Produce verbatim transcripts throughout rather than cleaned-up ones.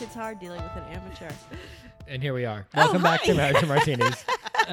it's hard dealing with an amateur. And here we are. Oh, Welcome back hi. to Marriage and Martinis.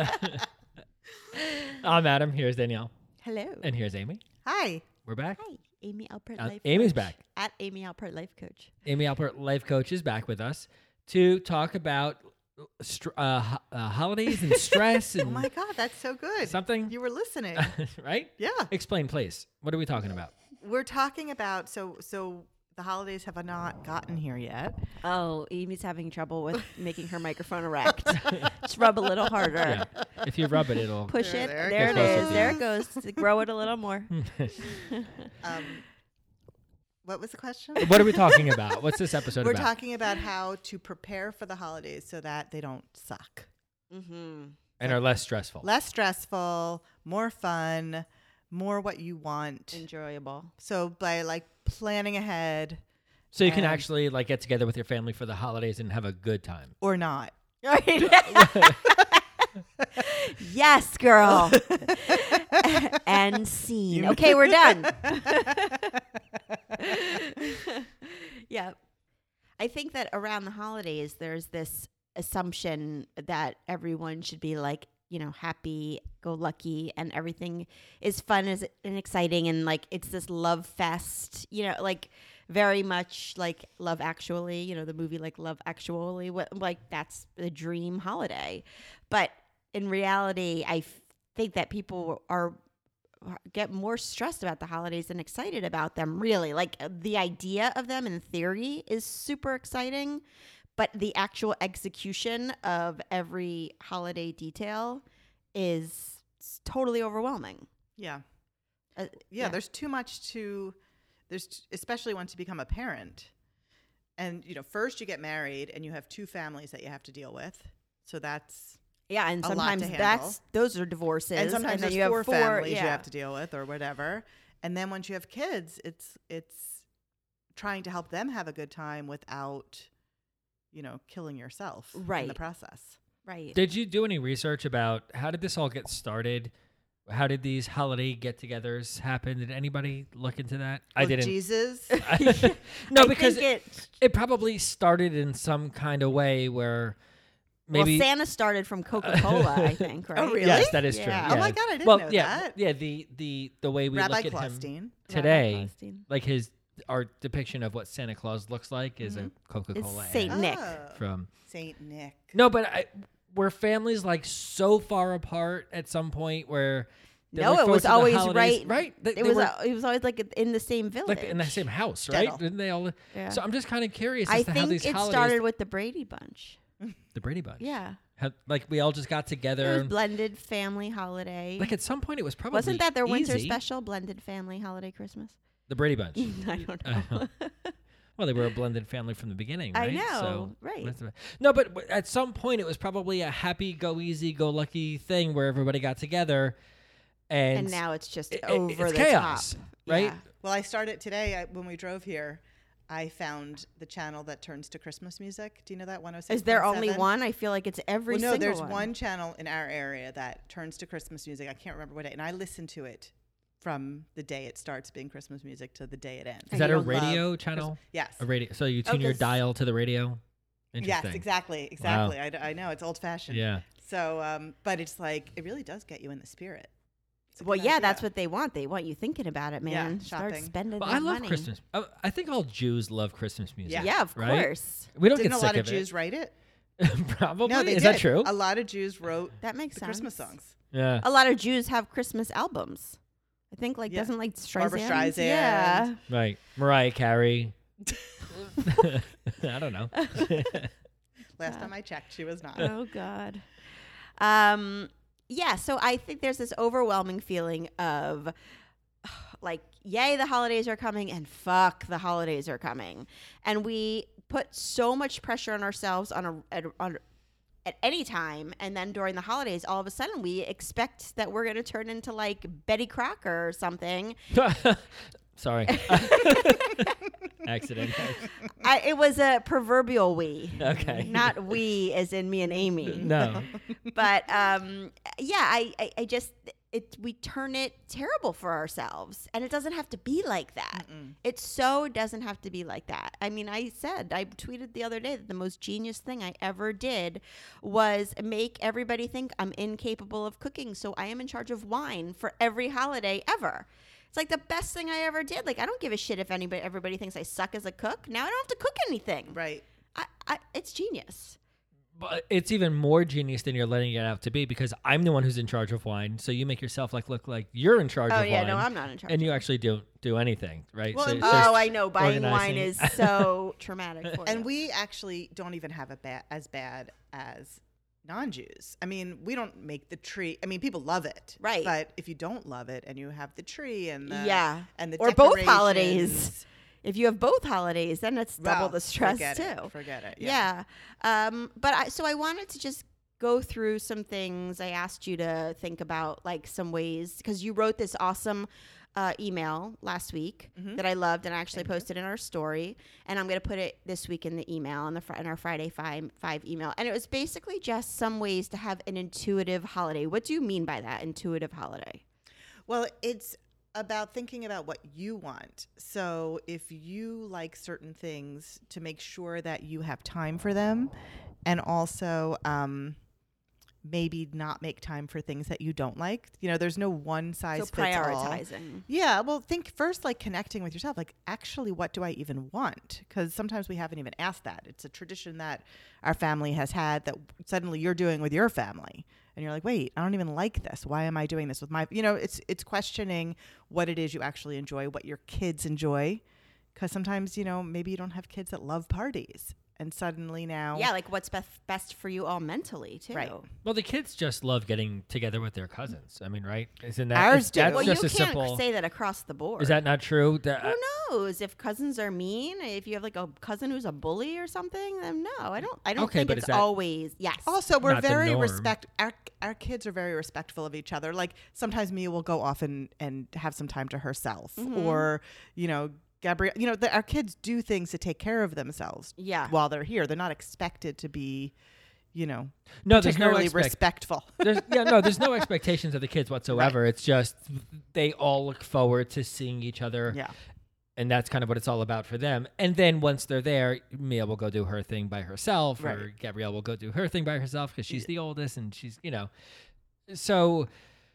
I'm Adam. Here's Danielle. Hello. And here's Amy. Hi. We're back. Hi, Amy Alpert, Uh, life Amy's coach. back. At Amy Alpert, life coach. Amy Alpert, life coach, is back with us to talk about str- uh, ho- uh, holidays and stress and Oh my God, that's so good. something. You were listening. Right? Yeah. Explain, please. What are we talking about? We're talking about so so the holidays have not gotten here yet. Oh, Amy's having trouble with making her microphone erect. Just rub a little harder. Yeah. If you rub it, it'll. Push There- it. there it There it goes. is. There it goes. Grow it a little more. Um, what was the question? What are we talking about? What's this episode We're about? talking about how to prepare for the holidays so that they don't suck. Mm-hmm. And are less stressful. Less stressful, more fun, more what you want. Enjoyable. So by like planning ahead So you can and- actually like get together with your family for the holidays and have a good time. or not. Yes, girl. And scene. Okay, we're done. Yeah. I think that around the holidays, there's this assumption that everyone should be like, you know, happy, go lucky, and everything is fun is- and exciting. And like, it's this love fest, you know, like very much like Love Actually, you know, the movie like Love Actually, what, like that's the dream holiday. But in reality, I f- think that people are get more stressed about the holidays than excited about them, really. Like uh, the idea of them in theory is super exciting, but the actual execution of every holiday detail is s- totally overwhelming. Yeah. Uh, yeah, there's too much to there's t- especially once you become a parent. And you know, first you get married and you have two families that you have to deal with. So that's Yeah, and a lot sometimes to handle. that's those are divorces, and sometimes then there's you have four, four families yeah. you have to deal with or whatever. And then once you have kids, it's it's trying to help them have a good time without, you know, killing yourself in Right. the process. Right. Did you do any research about how did this all get started? How did these holiday get-togethers happen? Did anybody look into that? I Well, didn't. Jesus. no, I because think it, it, it probably started in some kind of way where maybe. well, Santa started from Coca-Cola, I think, right? Oh, really? Yes, that is Yeah. true. Oh my yeah. God, I didn't well, know yeah, that. yeah. The the the way we Rabbi look at him Klostein. today, Rabbi like his our depiction of what Santa Claus looks like is a Coca-Cola It's Saint ad Nick. Oh, from. Saint Nick. No, but I, were families like so far apart at some point where they No, look it forward was to the always holidays- right. right? They, It they was were a, it was always like in the same village, like in the same house, right? Shtetl. Didn't they all? Yeah. So I'm just kind of curious as I to how think these it holidays, started with the Brady Bunch. the Brady Bunch. Yeah, How, like we all just got it together. was and- blended family holiday. like at some point, it was probably Wasn't that their winter easy. special? Blended family holiday Christmas. The Brady Bunch. I don't I know. Well, they were a blended family from the beginning, I right? know, So right. that's the- No, but w- at some point, it was probably a happy, go easy, go lucky thing where everybody got together, and, And now it's just it- it- over it's the chaos, top, right? Yeah. Well, I started today I, when we drove here. I found the channel that turns to Christmas music. Do you know that one oh six? Is there only one? I feel like it's every Well, no, single there's one. one channel in our area that turns to Christmas music. I can't remember what day, and I listen to it from the day it starts being Christmas music to the day it ends. Is And that you a don't radio love channel? Yes. A radio. So you Oh, tune your 'cause- dial to the radio. Yes, Interesting. exactly, exactly. I, d- I know it's old fashioned. Yeah. So, um, but it's like it really does get you in the spirit. It's a Well, good yeah, idea. that's what they want. They want you thinking about it, Yeah, man. Start shopping. spending Well, that I love money. Christmas. I, I think all Jews love Christmas music. Yeah. Yeah, of Right? course. We don't Didn't get a sick lot of of Jews write it? it. Probably. No, they Is did. that true? A lot of Jews wrote That makes the sense. Christmas songs. Yeah. A lot of Jews have Christmas albums. I think like Yeah. doesn't like Streisand. Barbra Streisand. Yeah. Right. Mariah Carey. I don't know. Last time I checked, she was not. Oh God. Um. Yeah. So I think there's this overwhelming feeling of like, yay, the holidays are coming, and fuck, the holidays are coming, and we put so much pressure on ourselves on a at, on at any time, and then during the holidays, all of a sudden we expect that we're going to turn into like Betty Crocker or something. Sorry. Accident. I, it was a proverbial we. Okay. Not we as in me and Amy. No. But um, yeah, I, I, I just, it we turn it terrible for ourselves, and it doesn't have to be like that. Mm-mm. It so doesn't have to be like that. I mean, I said, I tweeted the other day that the most genius thing I ever did was make everybody think I'm incapable of cooking, so I am in charge of wine for every holiday ever. It's like the best thing I ever did. Like, I don't give a shit if anybody, everybody thinks I suck as a cook. Now I don't have to cook anything. Right. I, I, it's genius. But it's even more genius than you're letting it out to be, because I'm the one who's in charge of wine. So you make yourself like look like you're in charge Oh of yeah, wine. no, I'm not in charge. And you actually don't do anything, right? Well, so and- it's just Oh, I know. Buying wine is organizing. so traumatic for And you. we actually don't even have it ba- as bad as non-Jews. I mean, we don't make the tree. I mean, people love it, Right. But if you don't love it and you have the tree and the Yeah. and the Or both decorations, holidays. If you have both holidays, then it's double well, the stress forget too. It, forget it. Yeah. Yeah. Um, but I, so I wanted to just go through some things. I asked you to think about like some ways, because you wrote this awesome uh, email last week Mhm. that I loved, and I actually Thank you. posted in our story. And I'm going to put it this week in the email, in, the fr- in our Friday five, five email. And it was basically just some ways to have an intuitive holiday. What do you mean by that, intuitive holiday? Well, it's about thinking about what you want. So if you like certain things, to make sure that you have time for them, and also um, maybe not make time for things that you don't like. You know, there's no one size So fits all. prioritizing. Yeah, well, think first, like connecting with yourself. Like, actually, what do I even want? Because sometimes we haven't even asked that. It's a tradition that our family has had that suddenly you're doing with your family, and you're like, wait, I don't even like this. Why am I doing this with my? You know, it's it's questioning what it is you actually enjoy, what your kids enjoy, because sometimes, you know, maybe you don't have kids that love parties, and suddenly now, Yeah, like what's best best for you all mentally too. Right. Well, the kids just love getting together with their cousins. I mean, right? Isn't that Ours is- do. that's Well, just you a can't simple? say that across the board. Is that not true? That- Who knows if cousins are mean? If you have like a cousin who's a bully or something, then no, I don't. I don't Okay, think but it's is that- always yes. Also, we're Not the very norm. respect. Our our kids are very respectful of each other. Like sometimes Mia will go off and and have some time to herself, Mhm. or you know, Gabrielle. You know, the, our kids do things to take care of themselves Yeah. while they're here. They're not expected to be, you know, no, there's no particularly expect- respectful. there's, yeah, no, there's no expectations of the kids whatsoever. It's just they all look forward to seeing each other, Yeah, and that's kind of what it's all about for them. And then once they're there, Mia will go do her thing by herself, or Right. Gabrielle will go do her thing by herself because she's the oldest, and she's you know, so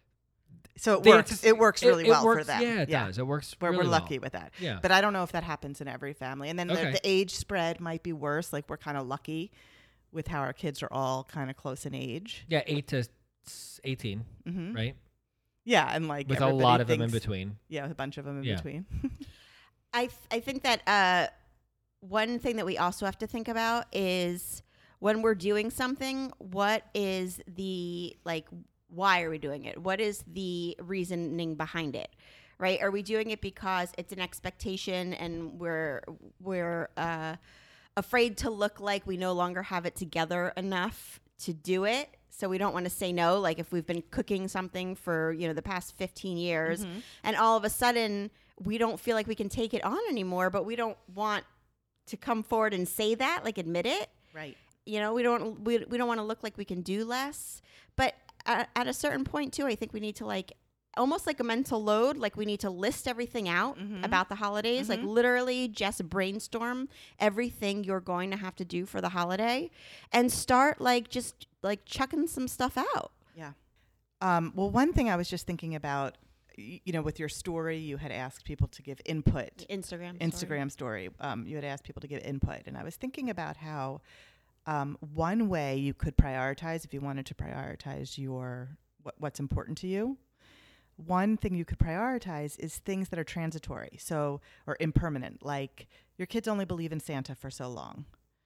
so it the works. antici- It works really it well works, for them. Yeah, it does. It works. We're, really we're well. lucky with that. Yeah. But I don't know if that happens in every family. And then Okay. the, the age spread might be worse. Like we're kind of lucky with how our kids are all kind of close in age. Yeah, eight to s- eighteen, Mm-hmm. right? Yeah, and like With a everybody lot of them in thinks- between. Yeah, a bunch of them in Yeah. between. I th- I think that uh, one thing that we also have to think about is when we're doing something, what is the like why are we doing it? What is the reasoning behind it? Right? Are we doing it because it's an expectation and we're we're uh, afraid to look like we no longer have it together enough to do it? So we don't want to say no. Like if we've been cooking something for, you know, the past fifteen years Mhm. and all of a sudden we don't feel like we can take it on anymore, but we don't want to come forward and say that, like admit it. Right. You know, we don't we, we don't want to look like we can do less. But at, at a certain point too, I think we need to like almost like a mental load, like we need to list everything out Mhm. about the holidays, like Mhm. literally just brainstorm everything you're going to have to do for the holiday and start like just like chucking some stuff out. Yeah. Um, well, one thing I was just thinking about, y- you know, with your story, you had asked people to give input. Instagram. sorry. Instagram story. Um, you had asked people to give input, and I was thinking about how um, one way you could prioritize, if you wanted to prioritize your what, what's important to you. One thing you could prioritize is things that are transitory, so or impermanent. Like your kids only believe in Santa for so long,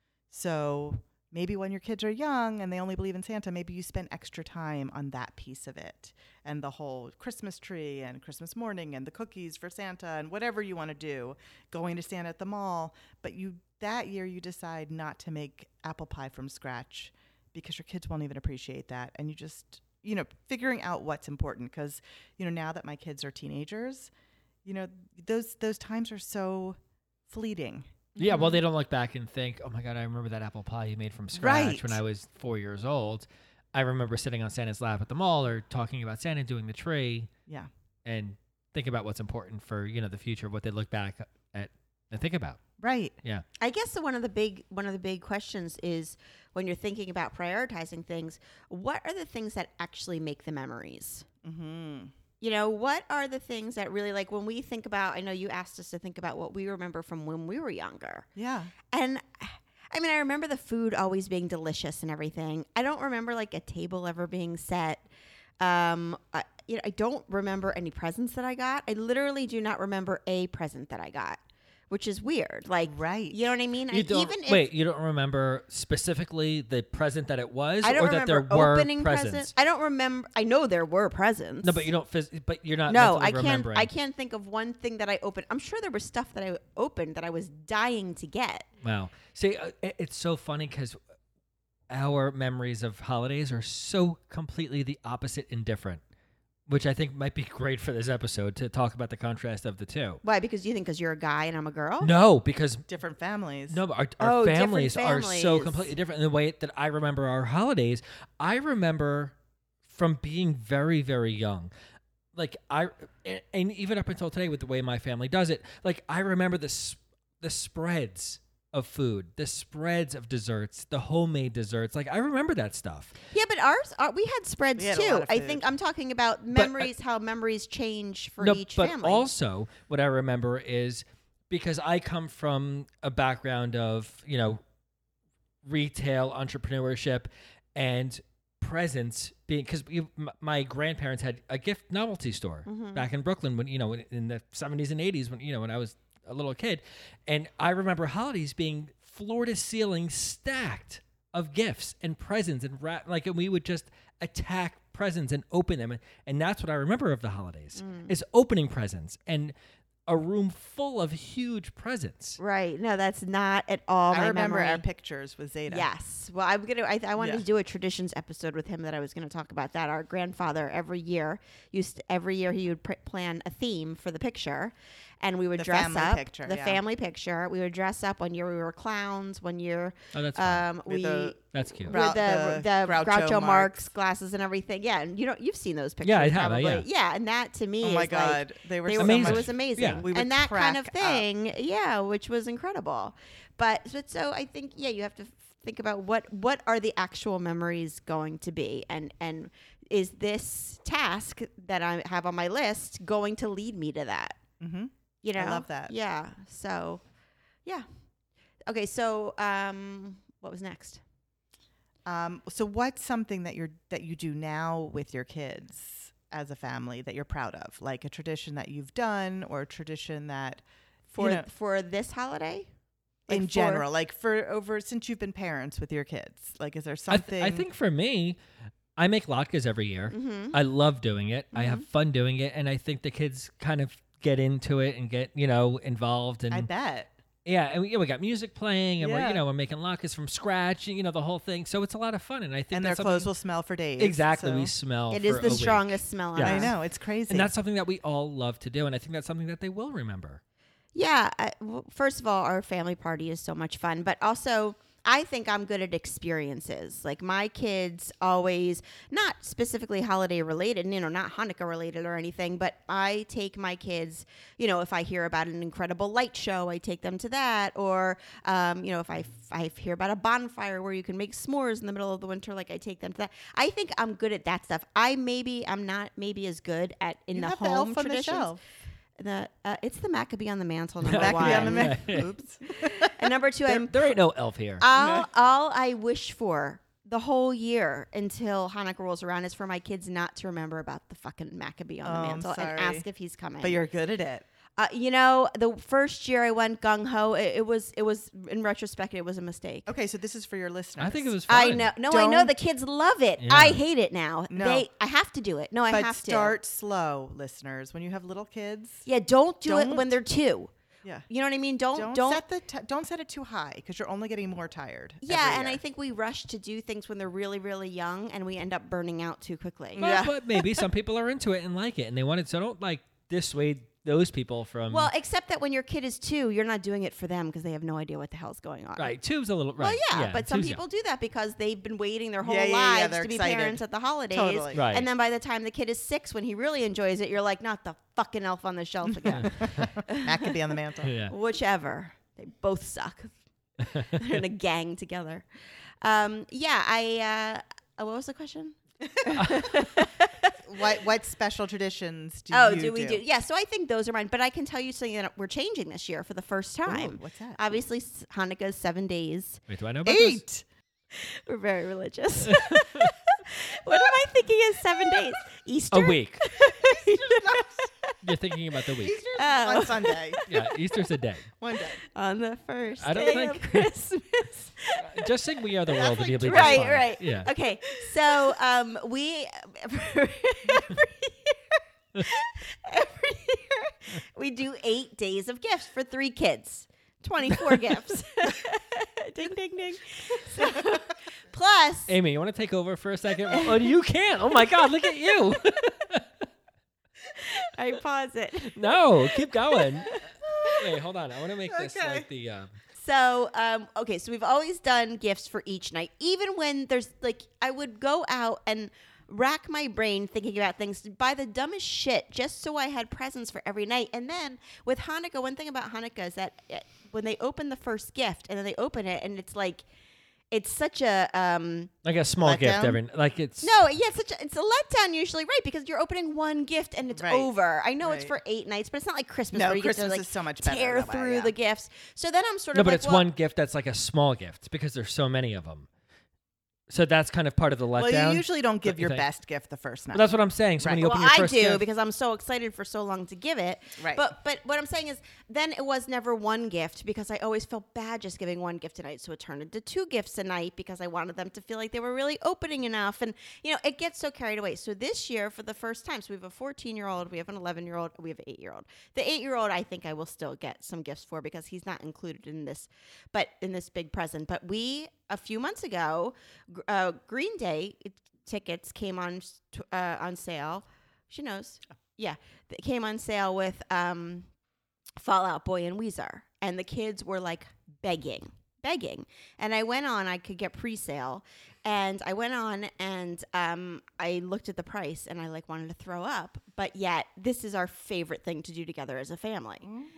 so maybe when your kids are young and they only believe in Santa, maybe you spend extra time on that piece of it and the whole Christmas tree and Christmas morning and the cookies for Santa and whatever you want to do, going to Santa at the mall. But you that year you decide not to make apple pie from scratch because your kids won't even appreciate that. And you just, you know, figuring out what's important, because, you know, now that my kids are teenagers, you know, those those times are so fleeting. Yeah, well, they don't look back and think, "Oh my God, I remember that apple pie you made from scratch Right. when I was four years old." I remember sitting on Santa's lap at the mall or talking about Santa doing the tree Yeah. and think about what's important for, you know, the future, what they look back at and think about. Right. Yeah. I guess one of the big one of the big questions is when you're thinking about prioritizing things, what are the things that actually make the memories? Mm-hmm. You know, what are the things that really, like, when we think about, I know you asked us to think about what we remember from when we were younger. Yeah. And I mean, I remember the food always being delicious and everything. I don't remember like a table ever being set. Um, I, you know, I don't remember any presents that I got. I literally do not remember a present that I got, which is weird. Like, Right. you know what I mean? You I, don't, even if, wait, you don't remember specifically the present that it was, I don't or that remember there were opening presents? presents. I don't remember. I know there were presents. No, but you don't. Phys- but you're not. No, mentally I can't. remembering. I can't think of one thing that I opened. I'm sure there was stuff that I opened that I was dying to get. Wow. See, uh, it, it's so funny because our memories of holidays are so completely the opposite and different, which I think might be great for this episode to talk about the contrast of the two. Why? Because you think because you're a guy and I'm a girl? No, because Different families. no, but our, our Oh, different families, are so families. completely different. In the way that I remember our holidays, I remember from being very, very young. Like I, and even up until today, with the way my family does it, like I remember the s- the spreads of food, the spreads of desserts, the homemade desserts. Like I remember that stuff. Yeah, but ours, our, we had spreads We had a too. lot of I food. think I'm talking about uh, memories, how memories change for no, each but family. also what I remember is because I come from a background of, you know, retail entrepreneurship and presents being, because my grandparents had a gift novelty store Mhm. back in Brooklyn when, you know, in, in the seventies and eighties when, you know, when I was a little kid. And I remember holidays being floor to ceiling stacked of gifts and presents and wrap, like, and we would just attack presents and open them. And, and that's what I remember of the holidays Mm. is opening presents and a room full of huge presents. Right. No, that's not at all I my remember memory. our pictures with Zeta. Yes. Well, I'm gonna. I, I wanted Yeah. to do a traditions episode with him that I was going to talk about that. Our grandfather every year used to, every year he would pr- plan a theme for the picture, and we would The dress family up picture, the yeah. family picture. We would dress up. One year we were clowns. One year Oh, that's fun. um, With we. the- That's cute. Ra- with the, the the, Groucho, Groucho Marx. Marx glasses and everything, yeah, and you know you've seen those pictures. Yeah, I have, uh, probably. yeah. and that to me Oh is my like God. They were they so were, Amazing. it much- was amazing, Yeah. We would and that kind of crack up. thing, yeah, which was incredible. But but so I think yeah, you have to f- think about what what are the actual memories going to be, and and is this task that I have on my list going to lead me to that? Mm-hmm. You know, I love that. Yeah. So, yeah. Okay. So, um, what was next? Um, so what's something that you're that you do now with your kids as a family that you're proud of? Like a tradition that you've done or a tradition that For you know, for this holiday? Like in for- general, like for over since you've been parents with your kids, like is there I, th- something? I think for me, I make latkes every year. Mhm. I love doing it. I have fun doing it, and I think the kids kind of get into it and get, you know, involved. And I bet. yeah, and we, yeah, we got music playing, and we're, Yeah. you know, we're making latkes from scratch, you know, the whole thing. So it's a lot of fun, and I think And their that's clothes something- will smell for days. exactly. so- We smell. It for is a the week. strongest smell. on Yes. I us. know it's crazy. and that's something that we all love to do, and I think that's something that they will remember. Yeah. I, well, first of all, our family party is so much fun, but also I think I'm good at experiences. Like my kids always, not specifically holiday related, you know, not Hanukkah related or anything, but I take my kids, you know, if I hear about an incredible light show, I take them to that. Or, um, you know, if I, if I hear about a bonfire where you can make s'mores in the middle of the winter, like I take them to that. I think I'm good at that stuff. I maybe, I'm not maybe as good at in you the have home the elf on the traditions. shelf. The uh, it's the Maccabee on the mantle number Maccabee one. on the ma- Yeah. Oops. And number two, There, I'm there ain't no elf here. all all I wish for the whole year until Hanukkah rolls around is for my kids not to remember about the fucking Maccabee on Oh, the I'm mantle and sorry. ask if he's coming. But you're good at it. uh, you know, the first year I went gung ho. It, it was it was in retrospect, it was a mistake. Okay, so this is for your listeners. I think it was fun. I know. No, I know Don't- the kids love it. Yeah. I hate it now. No. They, I have to do it. No, I But have start slow, listeners. When you have little kids, to. Yeah, don't do it Don't- when they're two. yeah. You know what I mean? Don't Don't, don't. set the t- don't set it too high because you're only getting more tired. yeah, every and I year. think we rush to do things when they're really, really young, and we end up burning out too quickly. But, Yeah. but maybe some people are into it and like it, and they want it. So don't like dissuade those people from Well, except that when your kid is two, you're not doing it for them because they have no idea what the hell's going on. right. Two's a little right. Well, yeah, yeah but some two's people young. do that because they've been waiting their whole Yeah, yeah, yeah, lives they're to be excited. parents at the holidays. Totally. Right. And then by the time the kid is six, when he really enjoys it, you're like, not the fucking elf on the shelf again. That could be on the mantle. Yeah. Whichever. They both suck. They're in a gang together. Um, yeah, I. Uh, what was the question? What what special traditions do oh, you do we do? Yeah, so I think those are mine. But I can tell you something that we're changing this year for the first time. Ooh, what's that? Obviously, s- Hanukkah is seven days. Wait, do I know about this? Eight. We're very religious. What am I thinking is seven days? Easter? A week. You're thinking about the week. Easter's Oh. on Sunday. Yeah, Easter's a day. One day. On the first I don't day think- of Christmas. Just sing "We Are the That's World" and like you'll be just right, fine. right. Yeah. Okay, so um, we every year, every year we do eight days of gifts for three kids. twenty-four gifts. Ding, ding, ding. So, plus, Amy, you want to take over for a second? Oh, you can't. Oh my God, look at you. I pause it. No, keep going. Wait, hold on. I want to make this Okay. like the. Um, So, um, okay, so we've always done gifts for each night, even when there's like, I would go out and rack my brain thinking about things, buy the dumbest shit just so I had presents for every night. And then with Hanukkah, one thing about Hanukkah is that it, when they open the first gift and then they open it and it's like, it's such a, um, like a small gift Letdown? every. Like it's. no, yeah, it's such a, it's a letdown usually, right? Because you're opening one gift and it's Right. over. I know it's Right. for eight nights, but it's not like Christmas No, where you Christmas get to like is so much better tear that way, through yeah. the gifts. So then I'm sort No, of but like, it's well, one gift that's like a small gift because there's so many of them. So that's kind of part of the letdown. Well, you usually don't give you your think? best gift the first night. But that's what I'm saying. So when Right. you well, open your I first do gift, because I'm so excited for so long to give it. Right. But but what I'm saying is, then it was never one gift because I always felt bad just giving one gift a night. So it turned into two gifts a night because I wanted them to feel like they were really opening enough. And you know, it gets so carried away. So this year, for the first time, so we have a fourteen year old, we have an eleven year old, we have an eight year old. The eight year old, I think I will still get some gifts for because he's not included in this, but in this big present. But we a few months ago, gr- uh, Green Day it, tickets came on s- t- uh, on sale. She knows. Yeah, they came on sale with um, Fallout Boy and Weezer, and the kids were like begging, begging. And I went on. I could get pre-sale, and I went on and um, I looked at the price, and I like wanted to throw up. But yet, this is our favorite thing to do together as a family.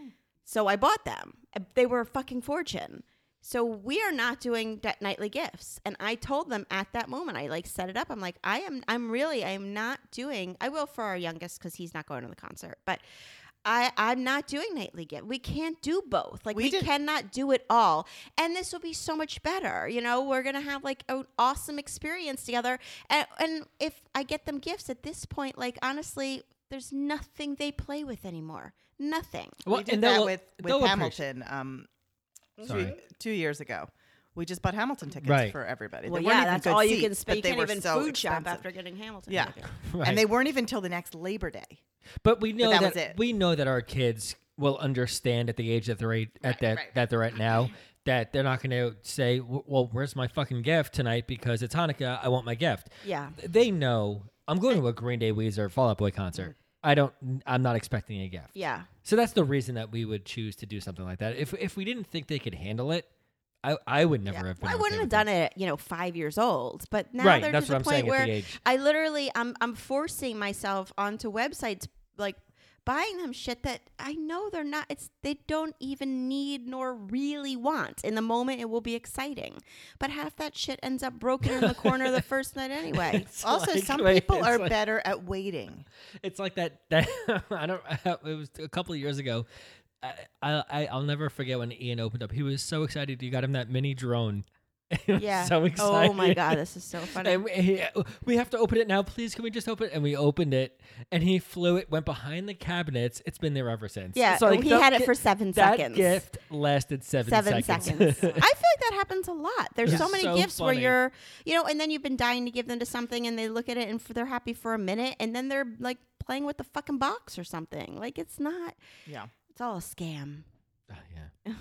So I bought them. Uh, They were a fucking fortune. So we are not doing that nightly gifts. And I told them at that moment, I like set it up. I'm like, I am, I'm really, I am not doing, I will for our youngest because he's not going to the concert, but I, I'm not doing nightly gift. We can't do both. Like We we, did- cannot do it all. And this will be so much better. You know, we're going to have like an awesome experience together. And, and if I get them gifts at this point, like honestly, there's nothing they play with anymore. Nothing. well, we did and that they'll- with, they'll with appreciate- Hamilton um, Sorry. two, two years ago. We just bought Hamilton tickets Right. for everybody. Well, They weren't yeah, even that's good all you seats, can spend. but You they can't were even so food shop expensive. after getting Hamilton. Yeah. tickets. Right. And they weren't even until the next Labor Day. But we know that that, was it. we know that our kids will understand at the age that they're at, at Right, that right. that they're at now that they're not going to say, "W- "Well, where's my fucking gift tonight because it's Hanukkah. I want my gift." Yeah. They know I'm going to a Green Day, Weezer, Fall Out Boy concert. I don't. I'm not expecting a gift. Yeah. So that's the reason that we would choose to do something like that. If if we didn't think they could handle it, I I would never Yeah. have been. Well, I okay wouldn't have with done it, you know, five years old. But now Right, they're that's to the what I'm saying point at where the age. I literally, I'm, I'm forcing myself onto websites, like buying them shit that I know they're not. It's they don't even need nor really want. In the moment, it will be exciting, but half that shit ends up broken in the corner the first night anyway. It's Also, like- some wait, people it's are like- better at waiting. It's like that. That I don't. It was a couple of years ago. I, I I'll never forget when Ian opened up. He was so excited. You got him that mini drone. He was Yeah. so excited. Oh my god, this is so funny. And we, he, we have to open it now, please. Can we just open it? And we opened it, and he flew it, went behind the cabinets. It's been there ever since. Yeah, So, like, he the- had it for seven that seconds. gift lasted seven, Seven seconds. seconds. I feel like that happens a lot. There's It's so many so gifts where funny. you're, you know, and then you've been dying to give them to something, and they look at it and f- they're happy for a minute, and then they're like playing with the fucking box or something. Like it's not. Yeah. It's all a scam. Oh, yeah.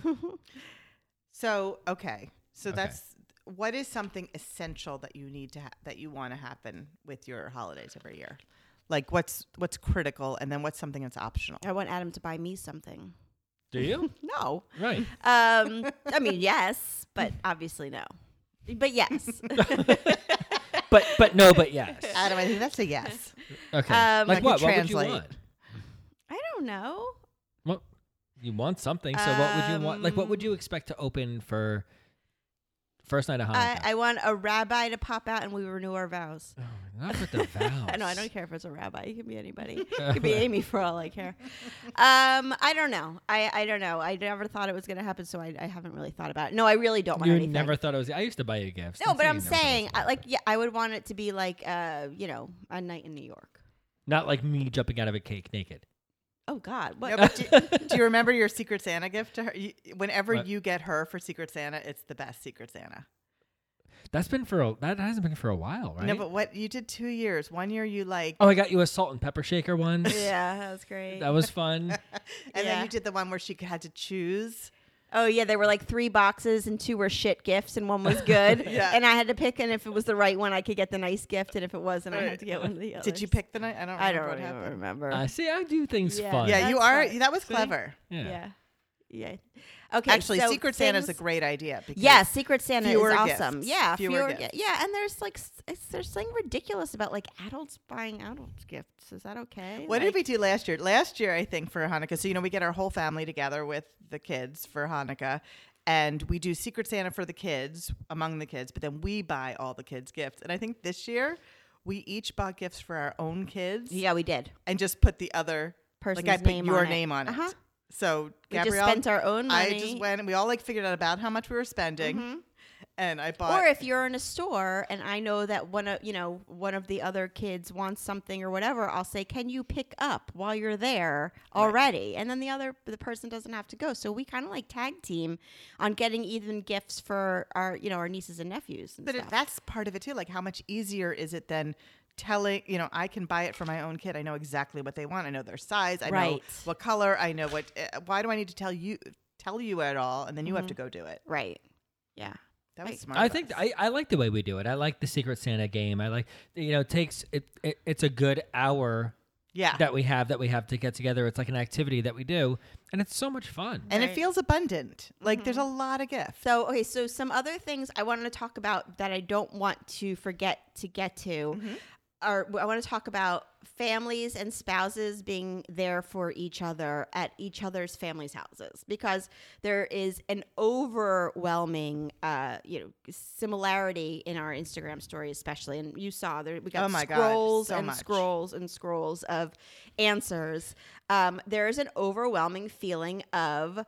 So, okay. So Okay. that's what is something essential that you need to ha- that you want to happen with your holidays every year? Like what's what's critical, and then what's something that's optional. I want Adam to buy me something. Do you? No. Right. Um, I mean, yes, but obviously no. But yes. But but no, but yes. Adam, I think that's a yes. Okay. Um, like I what? could What would you translate. want? I don't know. What you want something? So what would you want? Like what would Um, you expect to open for first night of Hanukkah? I, I want a rabbi to pop out and we renew our vows. oh, not with the vows. I know, I don't care if it's a rabbi. It could be anybody. It could be Amy for all I care. Um, I don't know. I, I don't know. I never thought it was going to happen, so I, I haven't really thought about it. No, I really don't want You anything. never thought it was. I used to buy you gifts. No, Don't but say I'm you never thought it saying, was I, gonna like, yeah, I would want it to be like, uh, you know, a night in New York. Not like me jumping out of a cake naked. Oh God, what? No, but do, do you remember your Secret Santa gift to her? You, whenever What? you get her for Secret Santa, it's the best Secret Santa. That's been for a, that hasn't been for a while, right? No, but what you did two years. One year you like, oh, I got you a salt and pepper shaker once. Yeah, that was great. That was fun. and Yeah. then you did the one where she had to choose. Oh yeah, there were like three boxes and two were shit gifts and one was good. Yeah. And I had to pick, and if it was the right one, I could get the nice gift, and if it wasn't, I had to get one of the others. Did you pick the night? I don't. Remember I don't what even happened. remember. Uh, see, I do things Yeah. fun. Yeah, you That's are. fine. That was See? clever. Yeah. yeah, yeah. Okay, Actually, so Secret Santa's a things- great idea. Because Yeah, Secret Santa is fewer awesome. gifts. Yeah, Fewer fewer. gifts. gi- yeah, and there's like s- it's, there's something ridiculous about like adults buying adults gifts. Is that okay? What did Like- we do last year? Last year, I think for Hanukkah. So you know, we get our whole family together with the kids for Hanukkah, and we do Secret Santa for the kids among the kids. But then we buy all the kids gifts. And I think this year we each bought gifts for our own kids. Yeah, we did. And just put the other Person's like I put name your on it. name on Uh-huh. it. So We Gabrielle, just spent our own money. I just went and we all like figured out about how much we were spending, Mhm. and I bought. Or if you're in a store and I know that one of you know one of the other kids wants something or whatever, I'll say, "Can you pick up while you're there already?" And then the other the person doesn't have to go. So we kind of like tag team on getting even gifts for our you know our nieces and nephews. And But it, stuff. that's part of it too. Like, how much easier is it than telling? You know, I can buy it for my own kid. I know exactly what they want. I know their size. I know Right. what color. I know what. Uh, why do I need to tell you tell you at all? And then you have to go do it. right. Yeah. That was Right. smart. I of think us. I, I like the way we do it. I like the Secret Santa game. I like you know it takes it, it it's a good hour yeah. that we have that we have to get together. It's like an activity that we do, and it's so much fun. and it Right. feels abundant. Like there's a lot of gifts. So okay, so some other things I wanted to talk about that I don't want to forget to get to Mm-hmm. are I want to talk about families and spouses being there for each other at each other's families' houses, because there is an overwhelming uh, you know similarity in our Instagram story, especially, and you saw there we got Oh my God, scrolls so and much. scrolls and scrolls of answers. Um, there is an overwhelming feeling of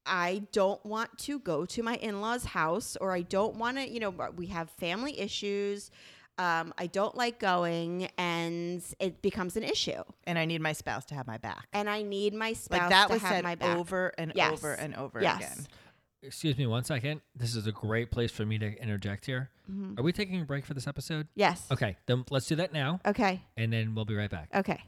I don't want to go to my in-laws' house, or I don't want to, you know, we have family issues. Um, I don't like going, and it becomes an issue. And I need my spouse to have my back. And I need my spouse Like that to was have said my back. over and Yes. over and over Yes. again. Excuse me one second. This is a great place for me to interject here. Are we taking a break for this episode? Yes. Okay, then let's do that now, Okay. and then we'll be right back. Okay.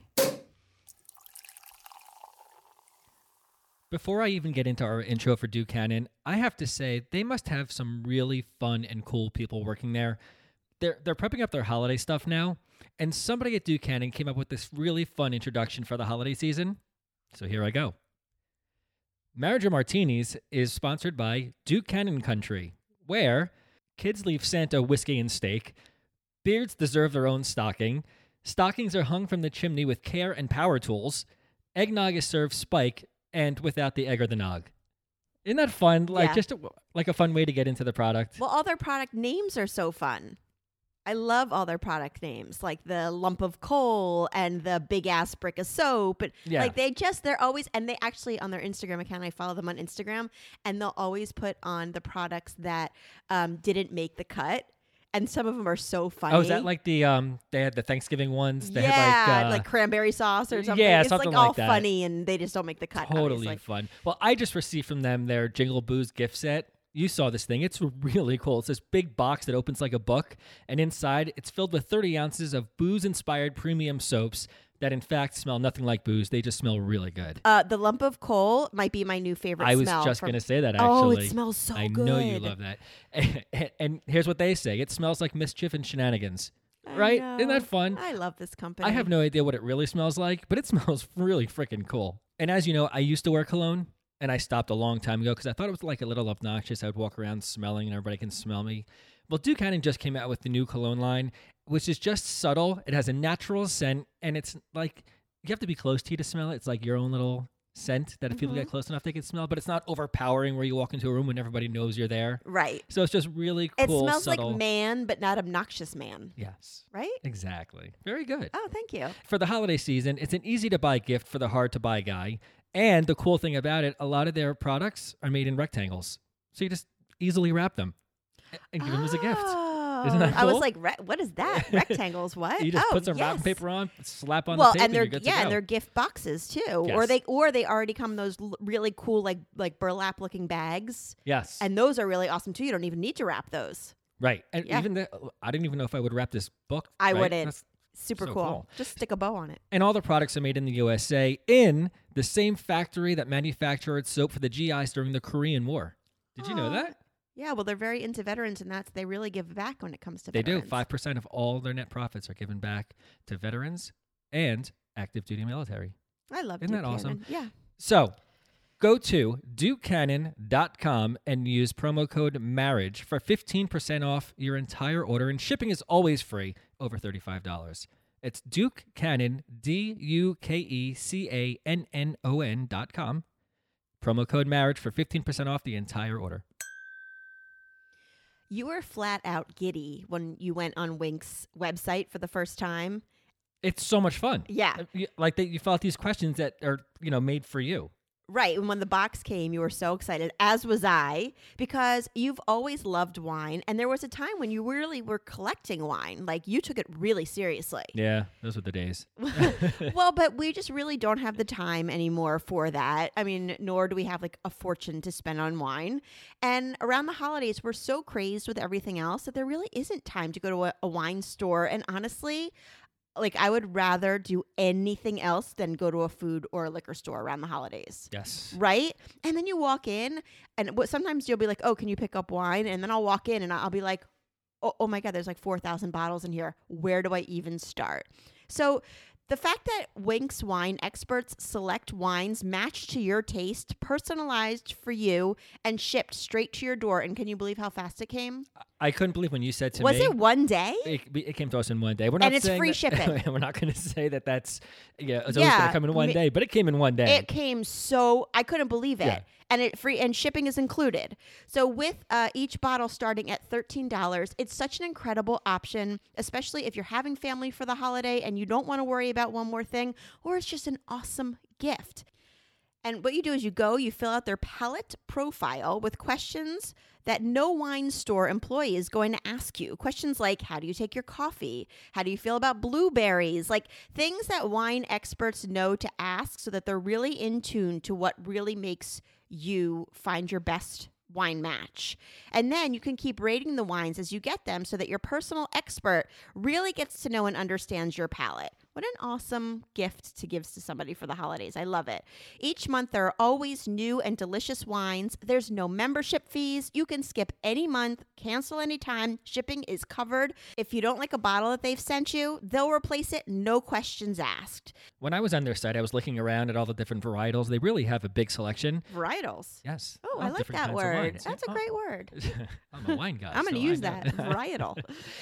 Before I even get into our intro for Duke Cannon, I have to say they must have some really fun and cool people working there. They're they're prepping up their holiday stuff now, and somebody at Duke Cannon came up with this really fun introduction for the holiday season. So here I go. Marriage or Martinis is sponsored by Duke Cannon Country, where kids leave Santa whiskey and steak, beards deserve their own stocking, stockings are hung from the chimney with care and power tools, eggnog is served spike, and without the egg or the nog. Isn't that fun? Like Yeah. just a, like a fun way to get into the product. Well, all their product names are so fun. I love all their product names, like the lump of coal and the big ass brick of soap. And Yeah. like they just, they're always, and they actually on their Instagram account, I follow them on Instagram, and they'll always put on the products that um, didn't make the cut. And some of them are so funny. Oh, is that like the um? They had the Thanksgiving ones. They yeah, had like, uh, cranberry sauce or something. yeah, it's something like like all that. funny, and they just don't make the cut. totally obviously. fun. Well, I just received from them their Jingle Booze gift set. You saw this thing. It's really cool. It's this big box that opens like a book, and inside it's filled with thirty ounces of booze-inspired premium soaps that in fact smell nothing like booze. They just smell really good. Uh, the lump of coal might be my new favorite I was smell. just from- going to say that, actually. Oh, it smells so I good. know you love that. And, and here's what they say. It smells like mischief and shenanigans. I right? know. Isn't that fun? I love this company. I have no idea what it really smells like, but it smells really freaking cool. And as you know, I used to wear cologne, and I stopped a long time ago because I thought it was like a little obnoxious. I would walk around smelling, and everybody can smell me. Well, Duke Cannon just came out with the new cologne line, which is just subtle. It has a natural scent, and it's like you have to be close to you to smell it. It's like your own little scent that if people Mhm. get close enough, they can smell. But it's not overpowering where you walk into a room and everybody knows you're there. Right. So it's just really It cool, smells subtle. like man, but not obnoxious man. Yes, Right? exactly. Very good. Oh, thank you. For the holiday season, it's an easy to buy gift for the hard to buy guy. And the cool thing about it, a lot of their products are made in rectangles. So you just easily wrap them and give them as a gift. Isn't that I was cool? like, Re- what is that? Rectangles? What? You just oh, put some yes. wrapping paper on, slap on well, the tape, and they're and you're good yeah, to go. and they're gift boxes too, or Yes. they or they already come those l- really cool like like burlap looking bags, Yes. and those are really awesome too. You don't even need to wrap those. right. And Yeah. even the, I didn't even know if I would wrap this book. I right? wouldn't. That's- Super So cool. cool. Just stick a bow on it. And all the products are made in the U S A in the same factory that manufactured soap for the G Is during the Korean War. Did you know Aw. that? Yeah, well, they're very into veterans, and that's they really give back when it comes to They do. veterans. five percent of all their net profits are given back to veterans and active duty military. I love. Isn't Duke that awesome? Cannon. Yeah. So go to duke cannon dot com and use promo code MARRIAGE for fifteen percent off your entire order. And shipping is always free over thirty-five dollars. It's Duke Cannon, D U K E C A N N O N dot com. Promo code MARRIAGE for fifteen percent off the entire order. You were flat out giddy when you went on Wink's website for the first time. It's so much fun. Yeah. Uh, you- Like that you fill out these questions that are, you know, made for you. Right. And when the box came, you were so excited, as was I, because you've always loved wine. And there was a time when you really were collecting wine. Like you took it really seriously. Yeah, those were the days. Well, but we just really don't have the time anymore for that. I mean, nor do we have like a fortune to spend on wine. And around the holidays, we're so crazed with everything else that there really isn't time to go to a, a wine store. And honestly, like I would rather do anything else than go to a food or a liquor store around the holidays. Yes. Right? And then you walk in, and what sometimes you'll be like, oh, can you pick up wine? And then I'll walk in and I'll be like, oh, oh my God, there's like four thousand bottles in here. Where do I even start? So the fact that Wink's wine experts select wines matched to your taste, personalized for you, and shipped straight to your door. And can you believe how fast it came? I couldn't believe when you said to Was me. it one day? It, it came to us in one day. We're not And it's saying free that- shipping. We're not going to say that that's yeah, it's always Yeah, going to come in one me- day, but it came in one day. It came so I couldn't believe it. Yeah. And it free and shipping is included. So with uh, each bottle starting at thirteen dollars, it's such an incredible option, especially if you're having family for the holiday and you don't want to worry about one more thing, or it's just an awesome gift. And what you do is you go, you fill out their palate profile with questions that no wine store employee is going to ask you. Questions like, how do you take your coffee? How do you feel about blueberries? Like things that wine experts know to ask so that they're really in tune to what really makes you find your best wine match. And then you can keep rating the wines as you get them so that your personal expert really gets to know and understands your palate. What an awesome gift to give to somebody for the holidays. I love it. Each month, there are always new and delicious wines. There's no membership fees. You can skip any month, cancel anytime. Shipping is covered. If you don't like a bottle that they've sent you, they'll replace it, no questions asked. When I was on their site, I was looking around at all the different varietals. They really have a big selection. Varietals. Yes. Oh, all I like different that kinds of word. wines. That's a Oh. great word. I'm a wine guy. I'm going to so I use know. that. Varietal.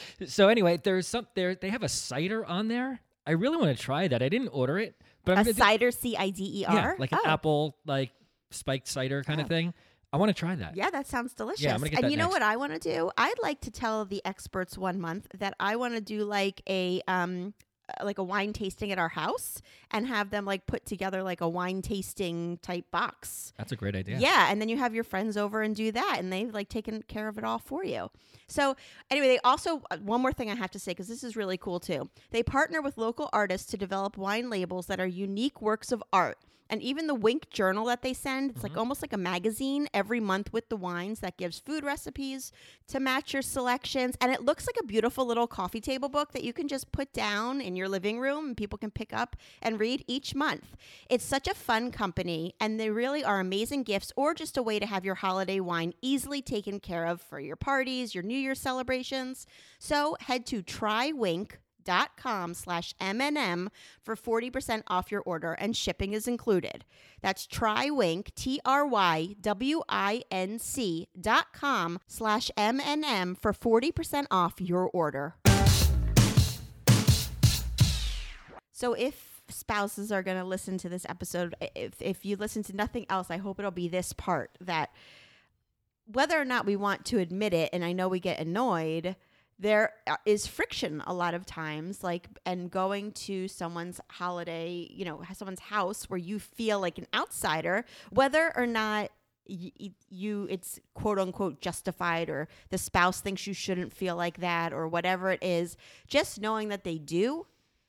So anyway, there's some there. They have a cider on there. I really want to try that. I didn't order it, but I'm A gonna do- cider, C I D E R? yeah, like an Oh. apple like spiked cider kind Oh. of thing. I want to try that. Yeah, that sounds delicious. Yeah, I'm gonna get and that you know next. what I want to do? I'd like to tell the experts one month that I want to do like a um uh, like a wine tasting at our house and have them like put together like a wine tasting type box. That's a great idea. Yeah, and then you have your friends over and do that, and they've like taken care of it all for you. So anyway, they also uh, one more thing I have to say because this is really cool too. They partner with local artists to develop wine labels that are unique works of art. And even the Wink journal that they send, it's Mhm. like almost like a magazine every month with the wines that gives food recipes to match your selections. And it looks like a beautiful little coffee table book that you can just put down in your living room and people can pick up and read each month. It's such a fun company, and they really are amazing gifts or just a way to have your holiday wine easily taken care of for your parties, your New Year's celebrations. So head to trywink.com slash M&M for forty percent off your order, and shipping is included. That's trywink, T R Y W I N C dot com slash M and M for forty percent off your order. So if spouses are going to listen to this episode, if, if you listen to nothing else, I hope it'll be this part, that whether or not we want to admit it, and I know we get annoyed, there is friction a lot of times, like, and going to someone's holiday, you know, someone's house where you feel like an outsider, whether or not y- y- you, it's quote unquote justified, or the spouse thinks you shouldn't feel like that, or whatever it is, just knowing that they do,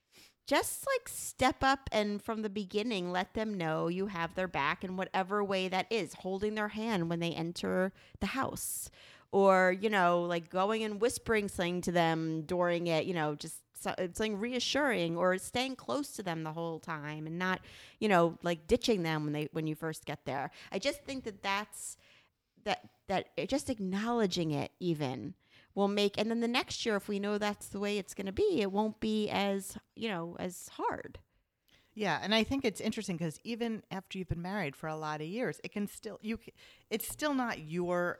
just like step up and from the beginning, let them know you have their back in whatever way that is, holding their hand when they enter the house. Or, you know, like going and whispering something to them during it, you know, just so, something reassuring, or staying close to them the whole time and not, you know, like ditching them when they when you first get there. I just think that that's that that it, just acknowledging it even will make, and then the next year, if we know that's the way it's going to be, it won't be as, you know, as hard. Yeah, and I think it's interesting because even after you've been married for a lot of years, it can still you. c- It's still not your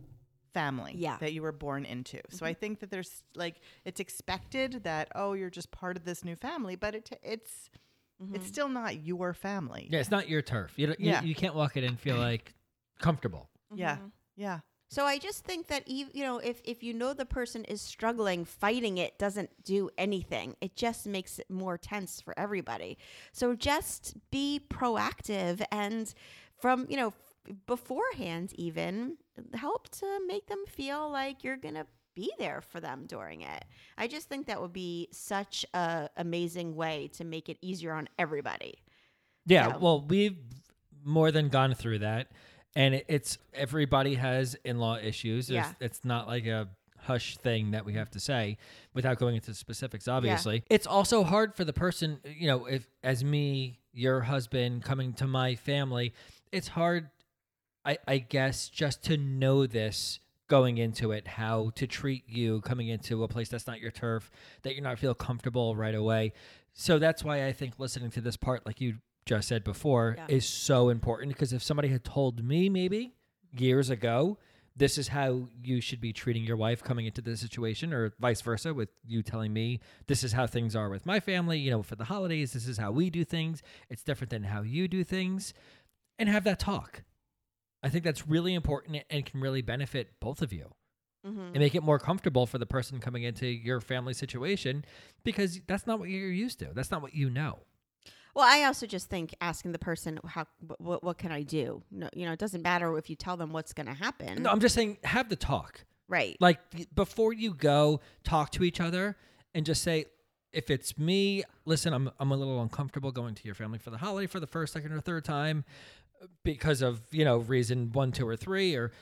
family Yeah. that you were born into. So I think that there's like it's expected that, oh, you're just part of this new family, but it it's it's still not your family. Yeah, it's not your turf. You, don't, Yeah. you you can't walk in and feel like comfortable. Yeah. Yeah. So I just think that, ev- you know, if, if you know the person is struggling, fighting it doesn't do anything. It just makes it more tense for everybody. So just be proactive, and from, you know, f- beforehand even, help to make them feel like you're going to be there for them during it. I just think that would be such a amazing way to make it easier on everybody. Yeah, Yeah. well, we've more than gone through that, and it, it's everybody has in-law issues. There's, Yeah. It's not like a hush thing that we have to say without going into specifics, obviously. It's also hard for the person, you know, if as me, your husband, coming to my family, it's hard, I, I guess, just to know this going into it, how to treat you coming into a place that's not your turf, that you're not feel comfortable right away. So that's why I think listening to this part, like you just said before, Yeah. is so important, because if somebody had told me maybe years ago, this is how you should be treating your wife coming into this situation, or vice versa, with you telling me this is how things are with my family, you know, for the holidays, this is how we do things. It's different than how you do things, and have that talk. I think that's really important and can really benefit both of you Mm-hmm. and make it more comfortable for the person coming into your family situation, because that's not what you're used to. That's not what you know. Well, I also just think asking the person, how, what, what can I do? No, you know, it doesn't matter if you tell them what's going to happen. No, I'm just saying, have the talk. Right. Like, before you go, talk to each other and just say, if it's me, listen, I'm I'm a little uncomfortable going to your family for the holiday for the first, second, or third time because of, you know, reason one, two, or three, or,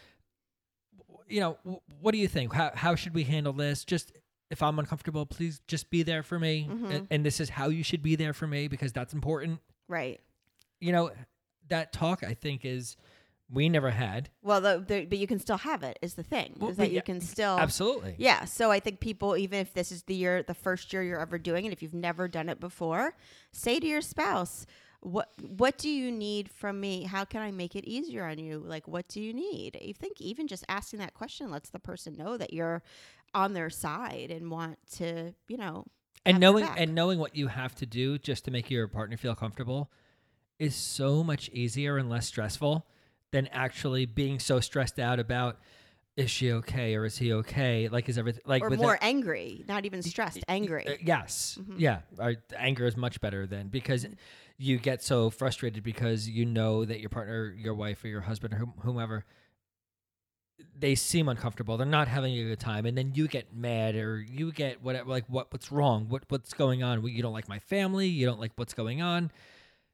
you know, what do you think? How how should we handle this? Just, if I'm uncomfortable, please just be there for me. Mhm. And, and this is how you should be there for me, because that's important. Right. You know, that talk, I think, is, we never had. Well, the, the, but you can still have it, is the thing. Well, is that but you yeah, can still. Absolutely. Yeah. So I think people, even if this is the year, the first year you're ever doing it, if you've never done it before, say to your spouse, what what do you need from me? How can I make it easier on you? Like, what do you need? I think even just asking that question lets the person know that you're on their side and want to, you know, And have their knowing back. and knowing what you have to do just to make your partner feel comfortable is so much easier and less stressful than actually being so stressed out about, is she okay or is he okay? Like, is everything like or with more that- angry, not even stressed, angry. Uh, yes. Mhm. Yeah. Our anger is much better then, because you get so frustrated because you know that your partner, your wife or your husband or whom- whomever, they seem uncomfortable. They're not having a good time. And then you get mad, or you get whatever, like, what, what's wrong? What, what's going on? Well, you don't like my family. You don't like what's going on.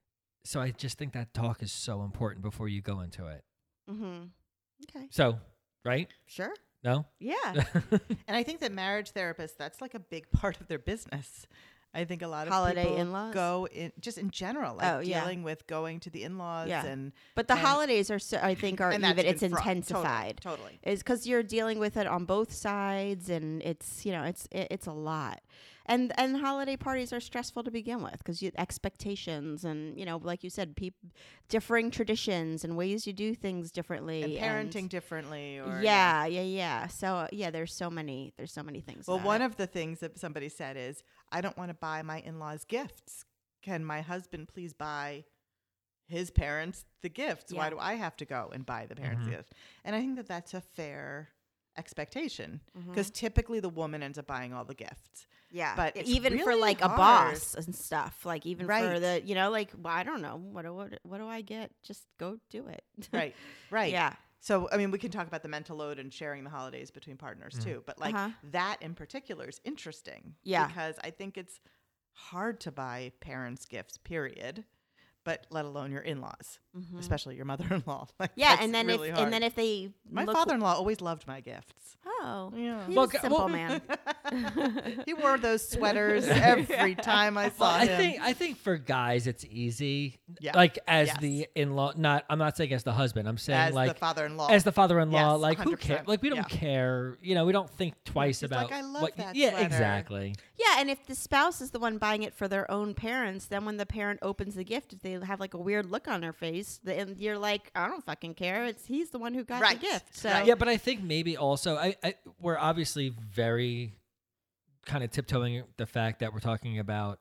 so I just think that talk is so important before you go into it. Mm-hmm. Okay. So, right? Sure. No? Yeah. And I think that marriage therapists, that's like a big part of their business. I think a lot of Holiday people in-laws? go in just in general, like Oh, yeah. dealing with going to the in-laws Yeah. and But the and- holidays are, so, I think, are and even, that's it's been fraught. intensified. Totally. totally. Is because you're dealing with it on both sides, and it's, you know, it's it, it's a lot. And and holiday parties are stressful to begin with because you expectations and, you know, like you said, peop- differing traditions and ways you do things differently. And parenting differently. Or, yeah, yeah, yeah. So uh, yeah, there's so many there's so many things. Well, about one it. of the things that somebody said is, I don't want to buy my in-laws gifts. Can my husband please buy his parents the gifts? Yeah. Why do I have to go and buy the parents Mhm. the gifts? And I think that that's a fair expectation Mhm. because typically the woman ends up buying all the gifts. Yeah, But Yeah, it's even for really like a hard. boss and stuff, like even for Right. the, you know, like, well, I don't know, what do what, what do I get? Just go do it. Right, right. Yeah. So, I mean, we can talk about the mental load and sharing the holidays between partners Mhm. too. But like Uh-huh. that in particular is interesting. Yeah. Because I think it's hard to buy parents gifts, period. But let alone your in-laws, Mhm. especially your mother-in-law. Like, Yeah, that's and then really if hard. and then if they my look- father-in-law always loved my gifts. oh Yeah. he's Well, a g- simple well- man. He wore those sweaters every time I saw Well, I him. think I think for guys it's easy. Yeah. Like as Yes. the in-law, not I'm not saying as the husband. I'm saying as like the father-in-law. as the father-in-law. Yes, like who one hundred percent. cares? Like we don't Yeah. care. You know, we don't think twice He's about like, "I love what. that yeah, sweater." exactly. Yeah, and if the spouse is the one buying it for their own parents, then when the parent opens the gift, if they have like a weird look on their face, the, and you're like, I don't fucking care. It's he's the one who got Right. the gift. So Right. Yeah, but I think maybe also I, I we're obviously very kind of tiptoeing the fact that we're talking about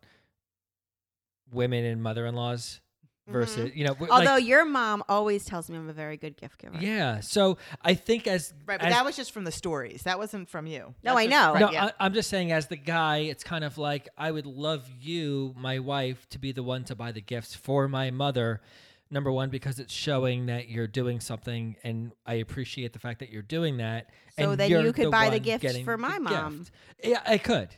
women and mother-in-laws versus you know w- although like, your mom always tells me I'm a very good gift giver. yeah. So I think as Right, but as- that was just from the stories. That wasn't from you. No, That's I just- know. right, no, yeah. I, I'm just saying, as the guy, it's kind of like I would love you, my wife, to be the one to buy the gifts for my mother. Number one, because it's showing that you're doing something, and I appreciate the fact that you're doing that. So and then you're you could buy the one gifts getting for my the mom. gift. Yeah, I could.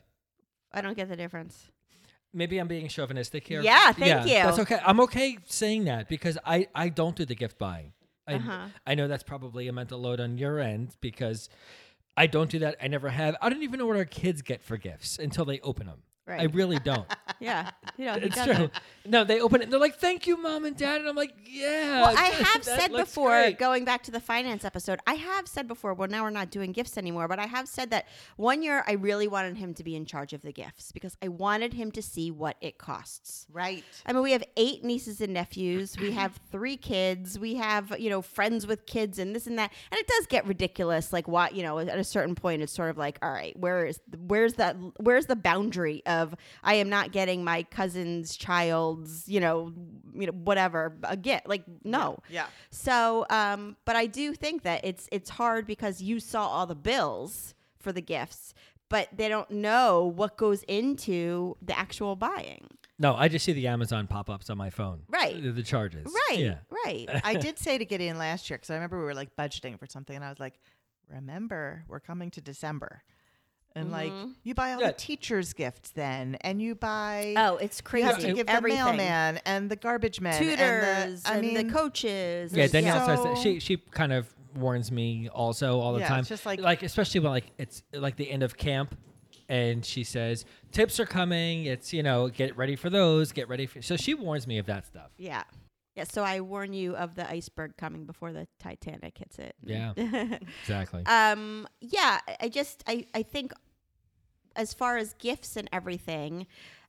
I don't get the difference. Maybe I'm being chauvinistic here. Yeah, thank you. That's okay. I'm okay saying that because I, I don't do the gift buying. I, Uh-huh. I know that's probably a mental load on your end because I don't do that. I never have. I don't even know what our kids get for gifts until they open them. Right. I really don't. Yeah, you know, he It's doesn't. true. No, they open it and they're like, "Thank you, mom and dad," and I'm like, "Yeah." Well, I have that said looks before, great." going back to the finance episode, I have said before, well, now we're not doing gifts anymore, but I have said that one year I really wanted him to be in charge of the gifts because I wanted him to see what it costs. Right. I mean, we have eight nieces and nephews. We have three kids. We have, you know, friends with kids and this and that. And it does get ridiculous. Like, what, you know, at a certain point, it's sort of like, all right, where is, where's that, where's the boundary of I am not getting my cousin's child's, you know, you know, whatever, a gift. Like, no. Yeah. So, um, but I do think that it's it's hard because you saw all the bills for the gifts, but they don't know what goes into the actual buying. No, I just see the Amazon pop-ups on my phone. Right. The, the charges. Right. Yeah. Right. I did say to Gideon last year, because I remember we were like budgeting for something, and I was like, remember, we're coming to December. And like, Mhm. you buy all Yeah. the teachers' gifts then, and you buy. Oh, it's you crazy. have to give Everything. the mailman and the garbage man. Tutors and, the, I and mean, the coaches. Yeah, and- Danielle says So- that she she kind of warns me also all the Yeah, time. it's just like- like especially when like it's like the end of camp, and she says tips are coming. It's you know get ready for those. Get ready for. So she warns me of that stuff. Yeah. Yeah, so I warn you of the iceberg coming before the Titanic hits it. Yeah. Exactly. um yeah, I- I just I I think as far as gifts and everything,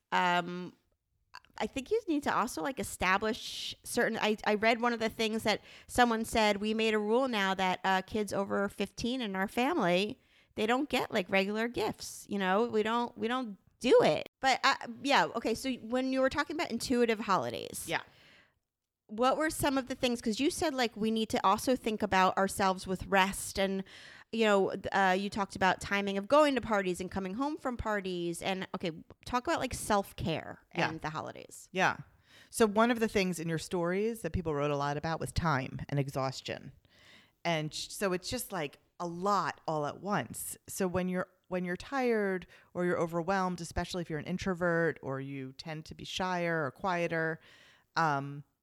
um I think you need to also like establish certain I, I read one of the things that someone said we made a rule now that uh, kids over fifteen in our family, they don't get like regular gifts, you know? We don't we don't do it. But uh, yeah, okay, so when you were talking about intuitive holidays. Yeah. What were some of the things, because you said like we need to also think about ourselves with rest, and you know uh, you talked about timing of going to parties and coming home from parties, and okay, talk about like self-care Yeah. and the holidays. Yeah. So one of the things in your stories that people wrote a lot about was time and exhaustion. And sh- so it's just like a lot all at once. So when you're when you're tired or you're overwhelmed, especially if you're an introvert or you tend to be shyer or quieter, um,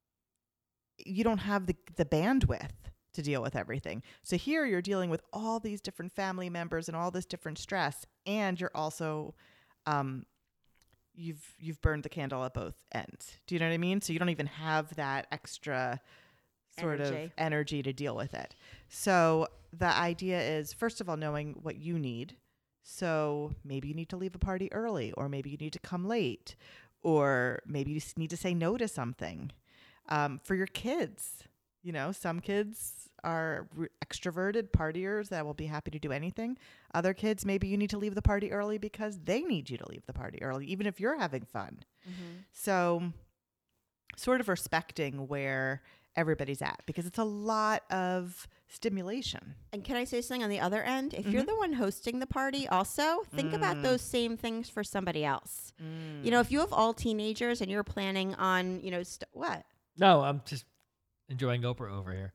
you don't have the, the bandwidth to deal with everything. So here you're dealing with all these different family members and all this different stress, and you're also, um, you've you've burned the candle at both ends. Do you know what I mean? So you don't even have that extra sort Energy. of energy to deal with it. So the idea is, first of all, knowing what you need. So maybe you need to leave a party early, or maybe you need to come late, or maybe you just need to say no to something. Um, for your kids, you know, some kids are re- extroverted partiers that will be happy to do anything. Other kids, maybe you need to leave the party early because they need you to leave the party early, even if you're having fun. Mm-hmm. So sort of respecting where everybody's at, because it's a lot of stimulation. And can I say something on the other end? If Mhm. you're the one hosting the party, also think about Mm. those same things for somebody else. Mm. You know, if you have all teenagers and you're planning on, you know, st- what? No, I'm just enjoying Oprah over here.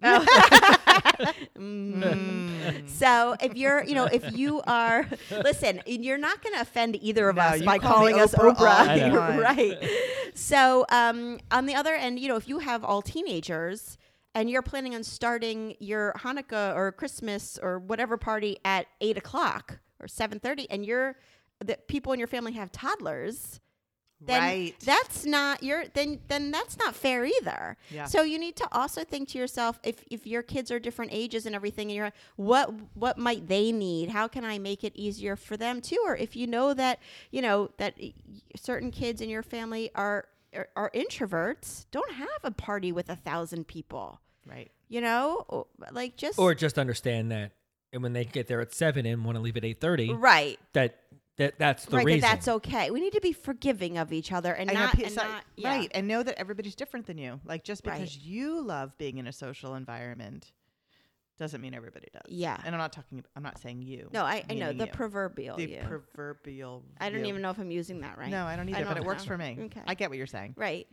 Mm. Mm. So if you're, you know, if you are, listen, you're not going to offend either of No, us you by call me calling us Oprah all Oprah, the time. right? So um, on the other end, you know, if you have all teenagers and you're planning on starting your Hanukkah or Christmas or whatever party at eight o'clock or seven thirty, and you're the people in your family have toddlers, then Right. that's not your then then that's not fair either. Yeah. So you need to also think to yourself, if if your kids are different ages and everything, and you're like, what what might they need? How can I make it easier for them too? Or if you know that you know that y- certain kids in your family are are, are introverts, don't have a party with a thousand people. Right. You know, O- like just Or just understand that, and when they get there at seven and want to leave at eight thirty, right. that that that's the right, reason. that that's okay. We need to be forgiving of each other and I know, not, pe- and so- not yeah. Right. And know that everybody's different than you. Like, just because Right. you love being in a social environment doesn't mean everybody does. Yeah. And I'm not talking, I'm not saying you. No, I, I know meaning the you. proverbial The you. proverbial. I don't you. even know if I'm using that right. No, I don't I either, but don't it works know. for me. Okay. I get what you're saying. Right.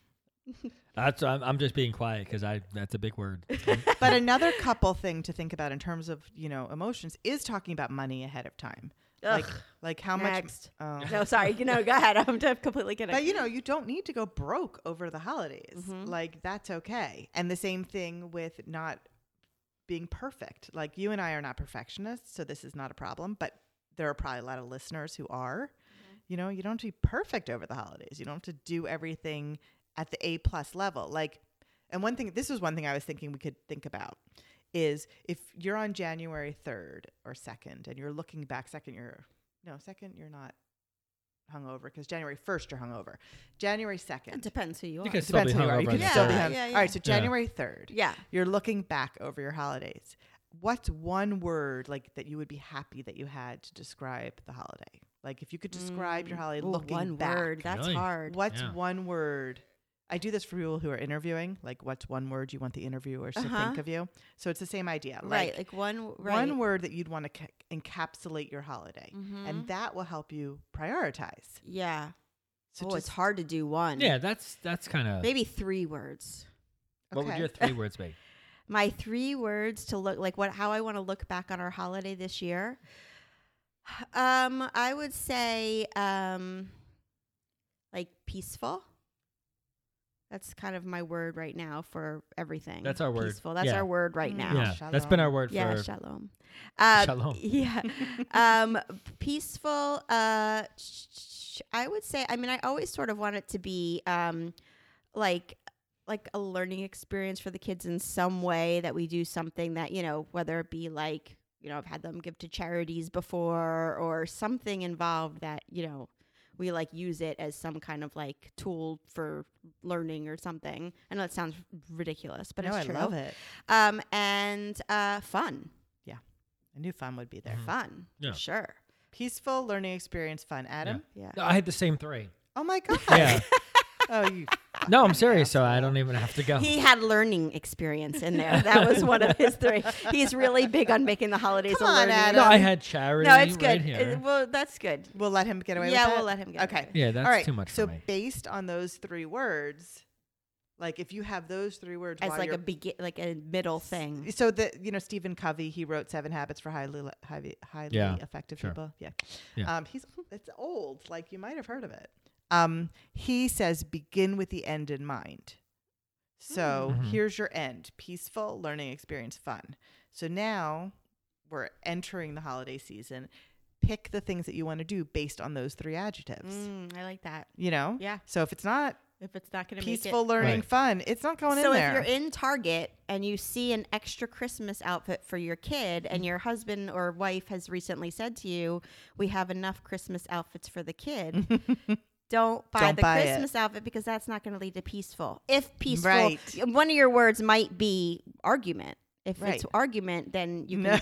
That's I'm, I'm just being quiet because I that's a big word. But another couple thing to think about in terms of, you know, emotions is talking about money ahead of time. Like, Ugh. like how Next. much. Oh. No, sorry. You know, go ahead. I'm just completely kidding. But you know, you don't need to go broke over the holidays. Mhm. Like, that's okay. And the same thing with not being perfect. Like, you and I are not perfectionists, so this is not a problem. But there are probably a lot of listeners who are. You know, you don't have to be perfect over the holidays. You don't have to do everything at the A plus level. Like, and one thing, this was one thing I was thinking we could think about is if you're on January third or second and you're looking back, second, you're, no, second, you're not hungover because January first, you're hungover. January second. it depends who you are. You can still be Depends who you are. hungover You on can the still be third. hung- Yeah, yeah. All right, so Yeah. January third. yeah. You're looking back over your holidays. What's one word like that you would be happy that you had to describe the holiday? Like, if you could describe your Mm. holiday Ooh, looking one back. word. That's Really? hard. What's Yeah. one word? I do this for people who are interviewing. Like, what's one word you want the interviewers to Uh-huh. think of you? So it's the same idea. right. Like, Like one. Right. one word that you'd want to ca- encapsulate your holiday, Mhm. and that will help you prioritize. Yeah. So oh, it's just- hard to do one. Yeah, that's that's kind of. Maybe three words. What would Okay. your three words be? My three words to look like what how I want to look back on our holiday this year. Um, I would say um, like peaceful. That's kind of my word right now for everything. That's our word. Peaceful. That's Yeah. our word right Mm. now. Yeah, that's been our Shalom. word Yeah, for shalom. Uh, Shalom. Yeah. um, peaceful. Uh, sh- sh- I would say. I mean, I always sort of want it to be um, like like a learning experience for the kids in some way, that we do something that, you know, whether it be like, you know, I've had them give to charities before or something involved that, you know, we like use it as some kind of like tool for learning or something. I know it sounds ridiculous, but no, it's I true. love it. Um, and uh, fun, I knew fun would be there. Mhm. fun, Yeah. for sure. Peaceful, learning experience, fun. Adam? Yeah. No, I had the same three. Oh my god. Yeah. Oh, you. No, I'm fucking serious, so I asshole. don't even have to go. He had learning experience in there. That was one of his three. He's really big on making the holidays Come a on, learning. Adam. No, I had charity. No, it's Right good. here. Uh, well, that's good. We'll let him get away Yeah, with that? we'll let him get Okay. away. yeah, that's All right. too much so for me. based on those three words, like if you have those three words As while like you're a begin, like a middle thing. So the you know Stephen Covey, he wrote Seven Habits for Highly highly, highly Yeah, effective sure. people. Yeah. Yeah. Um, he's it's old, like you might have heard of it. Um, he says begin with the end in mind. So Mhm. here's your end: peaceful, learning experience, fun. So now we're entering the holiday season. Pick the things that you want to do based on those three adjectives. Mm, I like that. You know? Yeah. So if it's not If it's not going to make peaceful, it. learning, Right. fun, it's not going So in if there. you're in Target and you see an extra Christmas outfit for your kid and your husband or wife has recently said to you, we have enough Christmas outfits for the kid, don't buy Don't the buy it. Christmas outfit because that's not going to lead to peaceful. If peaceful, Right. one of your words might be argument. If Right. it's argument, then you No. can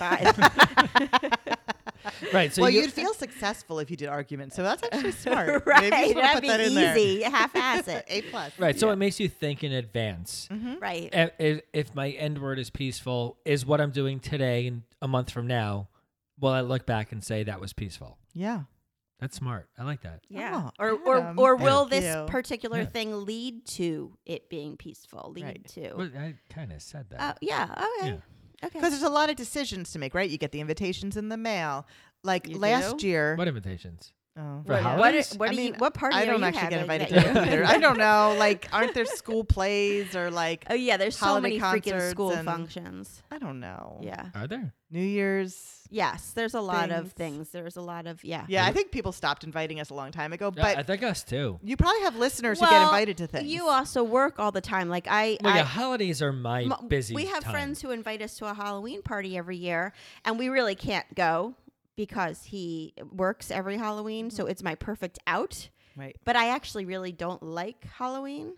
buy it. Right. So well, you, you'd feel successful if you did argument. So that's actually smart. right. Maybe you wanna That'd put be that in there. easy. Half-ass it. A plus. right. So Yeah. it makes you think in advance. Mhm. Right. If, if- if my end word is peaceful, is what I'm doing today and a month from now, will I look back and say that was peaceful? Yeah. That's smart. I like that. Yeah. Oh, or or Adam, or will thank this you. particular Yeah. thing lead to it being peaceful? Lead Right. to. Well, I kind of said that. Uh, yeah. Okay. Yeah. Okay. Because there's a lot of decisions to make, right? You get the invitations in the mail. Like You last do? year. What invitations? Oh. For what, holidays? What, what I do you? mean, What party I are don't you actually get having invited that to you- that either. I don't know. Like, aren't there school plays or like, Oh yeah, there's so holiday many freaking concerts school and- functions. I don't know. Yeah. Are there? New Year's. Yes, there's a lot of Things. things. There's a lot of yeah. Yeah, I think people stopped inviting us a long time ago. Uh, But I think us too. you probably have listeners who get Well, invited to things. You also work all the time. Like I, Well, I yeah, holidays are my m- busy we have time. friends who invite us to a Halloween party every year, and we really can't go because he works every Halloween. So it's my perfect out. Right. But I actually really don't like Halloween.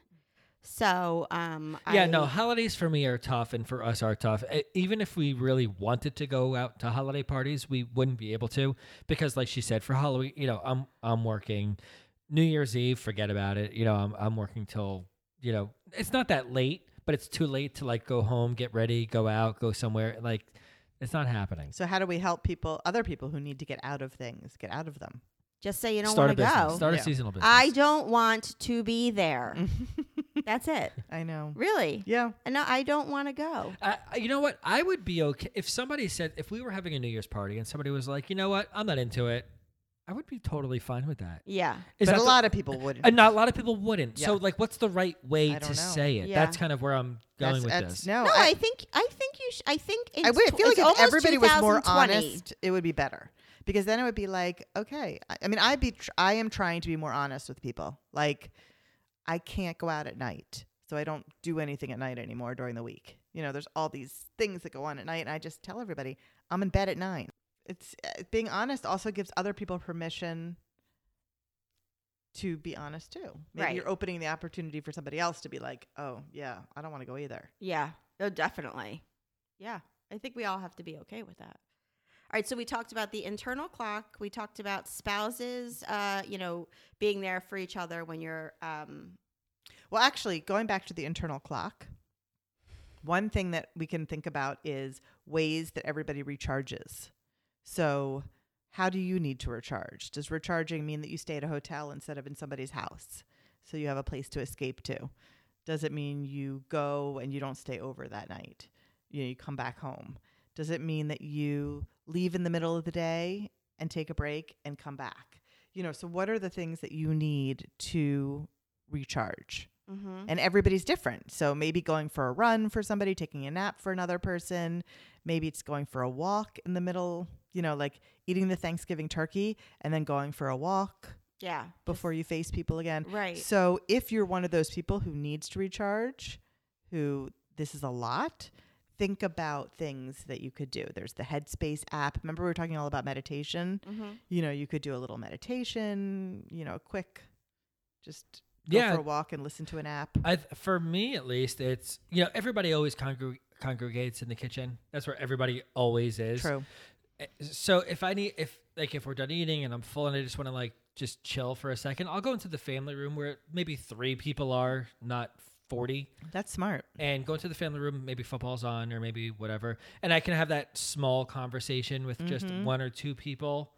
So, um, Yeah, I, no, holidays for me are tough and for us are tough. E- Even if we really wanted to go out to holiday parties, we wouldn't be able to because like she said, for Halloween, you know, I'm I'm working New Year's Eve, forget about it. You know, I'm I'm working till, you know, it's not that late, but it's too late to like go home, get ready, go out, go somewhere. Like it's not happening. So how do we help people, other people who need to get out of things, get out of them? just say you don't Start a want to business. go. Start Yeah. a seasonal business. I don't want to be there. That's it. I know. Really. Yeah. No, I don't want to go. Uh, you know what? I would be okay if somebody said, if we were having a New Year's party and somebody was like, you know what? I'm not into it. I would be totally fine with that. Yeah. Is but that a the- lot of people wouldn't. And not a lot of people wouldn't. So, Yeah. like, what's the right way I to don't know. say it? Yeah. That's kind of where I'm going That's- with that's- this. No, No, I, I think I think you. Sh- I think it's I, would- I tw- feel like it's if almost everybody was more twenty twenty. honest, it would be better. Because then it would be like, okay, I, I mean, I be tr- I am trying to be more honest with people. Like, I can't go out at night, so I don't do anything at night anymore during the week. You know, there's all these things that go on at night, and I just tell everybody I'm in bed at nine. It's uh, being honest also gives other people permission to be honest too. Maybe Right. you're opening the opportunity for somebody else to be like, oh yeah, I don't want to go either. Yeah. Oh, definitely. Yeah. I think we all have to be okay with that. All right. So we talked about the internal clock. We talked about spouses. Uh, you know, being there for each other when you're. Um, Well, actually, going back to the internal clock, one thing that we can think about is ways that everybody recharges. So, how do you need to recharge? Does recharging mean that you stay at a hotel instead of in somebody's house so you have a place to escape to? Does it mean you go and you don't stay over that night? You know, you come back home. Does it mean that you leave in the middle of the day and take a break and come back? You know, so what are the things that you need to recharge? mm-hmm. And everybody's different. So maybe going for a run for somebody, taking a nap for another person. Maybe it's going for a walk in the middle, you know, like eating the Thanksgiving turkey and then going for a walk Yeah. before you face people again. Right. So if you're one of those people who needs to recharge, who this is a lot, think about things that you could do. There's the Headspace app. Remember we were talking all about meditation? Mm-hmm. You know, you could do a little meditation, you know, a quick, just go Yeah. for a walk and listen to an app. I, th- for me, at least, it's, you know, everybody always congreg- congregates in the kitchen. That's where everybody always is. True. Uh, So if I need, if like if we're done eating and I'm full and I just want to like just chill for a second, I'll go into the family room where maybe three people are, not forty, That's smart. and go into the family room. Maybe football's on or maybe whatever, and I can have that small conversation with just Mhm. one or two people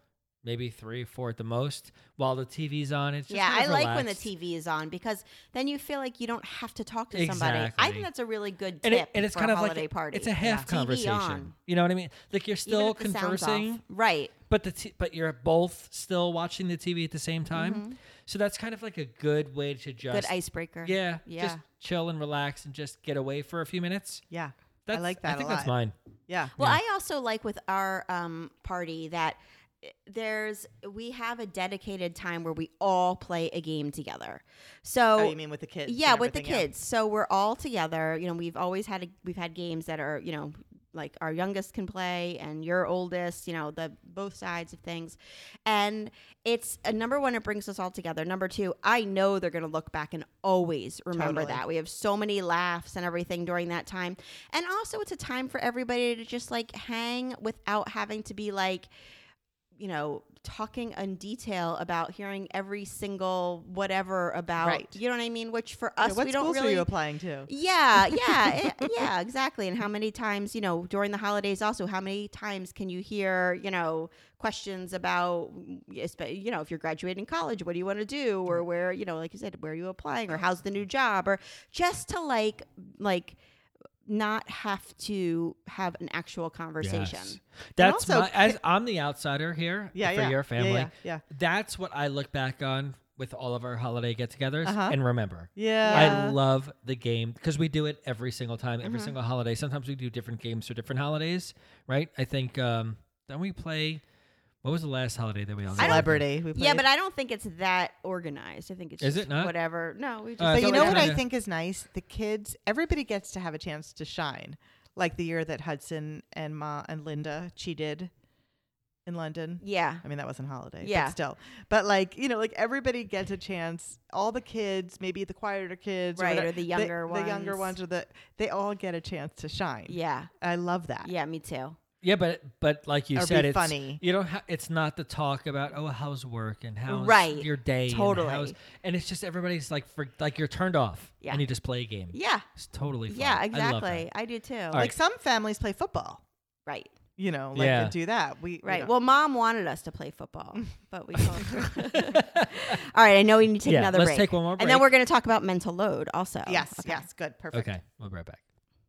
maybe three, four at the most, while the T V's on. It's just yeah, kind I of like when the relaxed. T V is on because then you feel like you don't have to talk to somebody. I Exactly. think that's a really good And, tip it, and it's for kind a of like holiday party. it's a half T V conversation. on. You know what I mean? Like you're Even still if the sound's off. conversing, Right. but the t- but you're both still watching the T V at the same time. Mhm. So that's kind of like a good way to just Good icebreaker. yeah, Yeah. just chill and relax and just get away for a few minutes. Yeah. That's, I like that I think a that's lot. mine. Yeah. Well, Yeah. I also like with our um, party that there's we have a dedicated time where we all play a game together. So Oh, you mean with the kids? yeah, and with the everything, yeah. kids. So we're all together. You know, we've always had a, we've had games that are, you know, like our youngest can play and your oldest, you know, the both sides of things. And it's uh, number one, it brings us all together. Number two, I know they're going to look back and always remember Totally. that. We have so many laughs and everything during that time. And also it's a time for everybody to just like hang without having to be like, you know, talking in detail about hearing every single whatever about, Right. you know what I mean? Which for Yeah, us, what we don't schools really. are you applying to? Yeah, yeah, it- yeah, exactly. And how many times, you know, during the holidays also, how many times can you hear, you know, questions about, espe- you know, if you're graduating college, what do you want to do? Or where, you know, like you said, where are you applying? Or how's the new job? Or just to like, like, not have to have an actual conversation. Yes. That's also- my, as I'm the outsider here Yeah, for yeah. your Yeah, family. yeah, yeah. That's what I look back on with all of our holiday get-togethers Uh-huh. and remember. Yeah. I love the game because we do it every single time, every Mhm. single holiday. Sometimes we do different games for different holidays, right? I think um, then we play. What was the last holiday that we all? did? Celebrity. We Yeah, played. but I don't think it's that organized. I think it's Is just it not? whatever. No, we just. Uh, I But thought you we know were what I kinda- think is nice? The kids, everybody gets to have a chance to shine. Like the year that Hudson and Ma and Linda cheated in London. Yeah. I mean, that wasn't a holiday, Yeah. but still. But like, you know, like everybody gets a chance. All the kids, maybe the quieter kids, Right, whatever, or the younger the, the younger ones. ones, or the they all get a chance to shine. Yeah. I love that. Yeah, me too. Yeah, but but like you Or said, be it's funny. You don't. Ha- it's not the talk about oh how's work and how's Right. your day. Totally. And, how's, and it's just everybody's like for like you're turned off. Yeah. And you just play a game. Yeah. It's totally fun. Yeah, I love exactly. that. I, do too. right. Like some families play football. Right. You know, like Yeah. and do that. We we Right. don't- Well, mom wanted us to play football, but we told her. All right. I know we need to take Yeah, another let's break. take one more And then break. we're going to talk about mental load also. yes, Okay. yes, good, perfect. Okay, we'll be right back.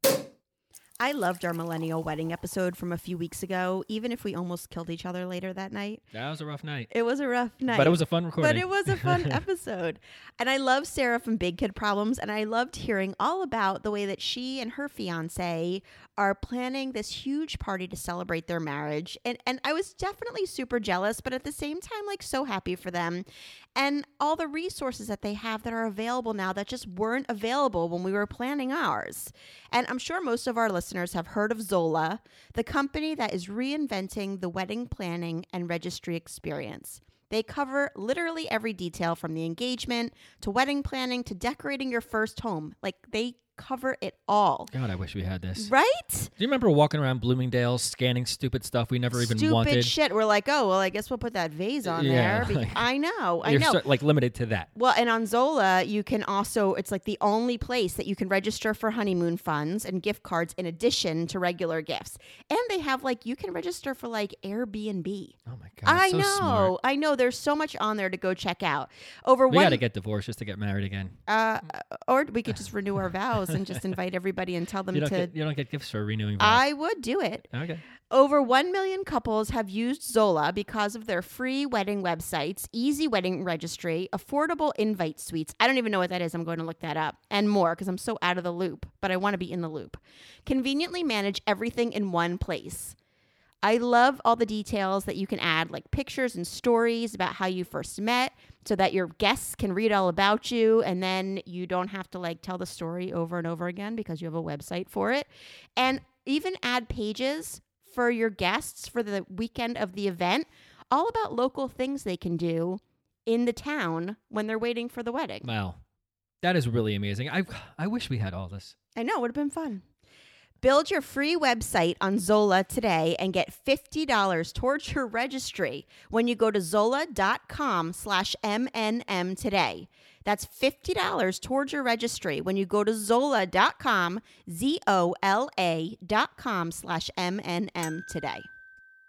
I loved our millennial wedding episode from a few weeks ago, even if we almost killed each other later that night. That was a rough night, It was a rough night. but it was a fun recording. But it was a fun episode. And I love Sarah from Big Kid Problems. And I loved hearing all about the way that she and her fiance are planning this huge party to celebrate their marriage. And and I was definitely super jealous, but at the same time, like so happy for them. And all the resources that they have that are available now that just weren't available when we were planning ours. And I'm sure most of our listeners have heard of Zola, the company that is reinventing the wedding planning and registry experience. They cover literally every detail from the engagement to wedding planning to decorating your first home. Like they cover it all. God, I wish we had this. Right? Do you remember walking around Bloomingdale's scanning stupid stuff we never even Stupid wanted? shit. We're like, oh, well, I guess we'll put that vase on Yeah, there. Be- like- I know. I You're know. so- like limited to that. Well, and on Zola, you can also, it's like the only place that you can register for honeymoon funds and gift cards in addition to regular gifts. And they have like, you can register for like Airbnb. Oh my God, I so know. smart. I know. There's so much on there to go check out. Over We one, got to get divorced just to get married again. uh, or we could just renew our vows and just invite everybody and tell them You don't to. get you don't get gifts for renewing vows. I would do it. okay. Over one million couples have used Zola because of their free wedding websites, easy wedding registry, affordable invite suites. I don't even know what that is. I'm going to look that up and more because I'm so out of the loop, but I want to be in the loop. Conveniently manage everything in one place. I love all the details that you can add, like pictures and stories about how you first met so that your guests can read all about you. And then you don't have to like tell the story over and over again because you have a website for it. And even add pages for your guests for the weekend of the event, all about local things they can do in the town when they're waiting for the wedding. Wow, that is really amazing. I I wish we had all this. I know, it would have been fun. Build your free website on Zola today and get fifty dollars towards your registry when you go to zola.com slash MNM today. That's fifty dollars towards your registry when you go to zola.com, Z O L A dot com slash M N M today.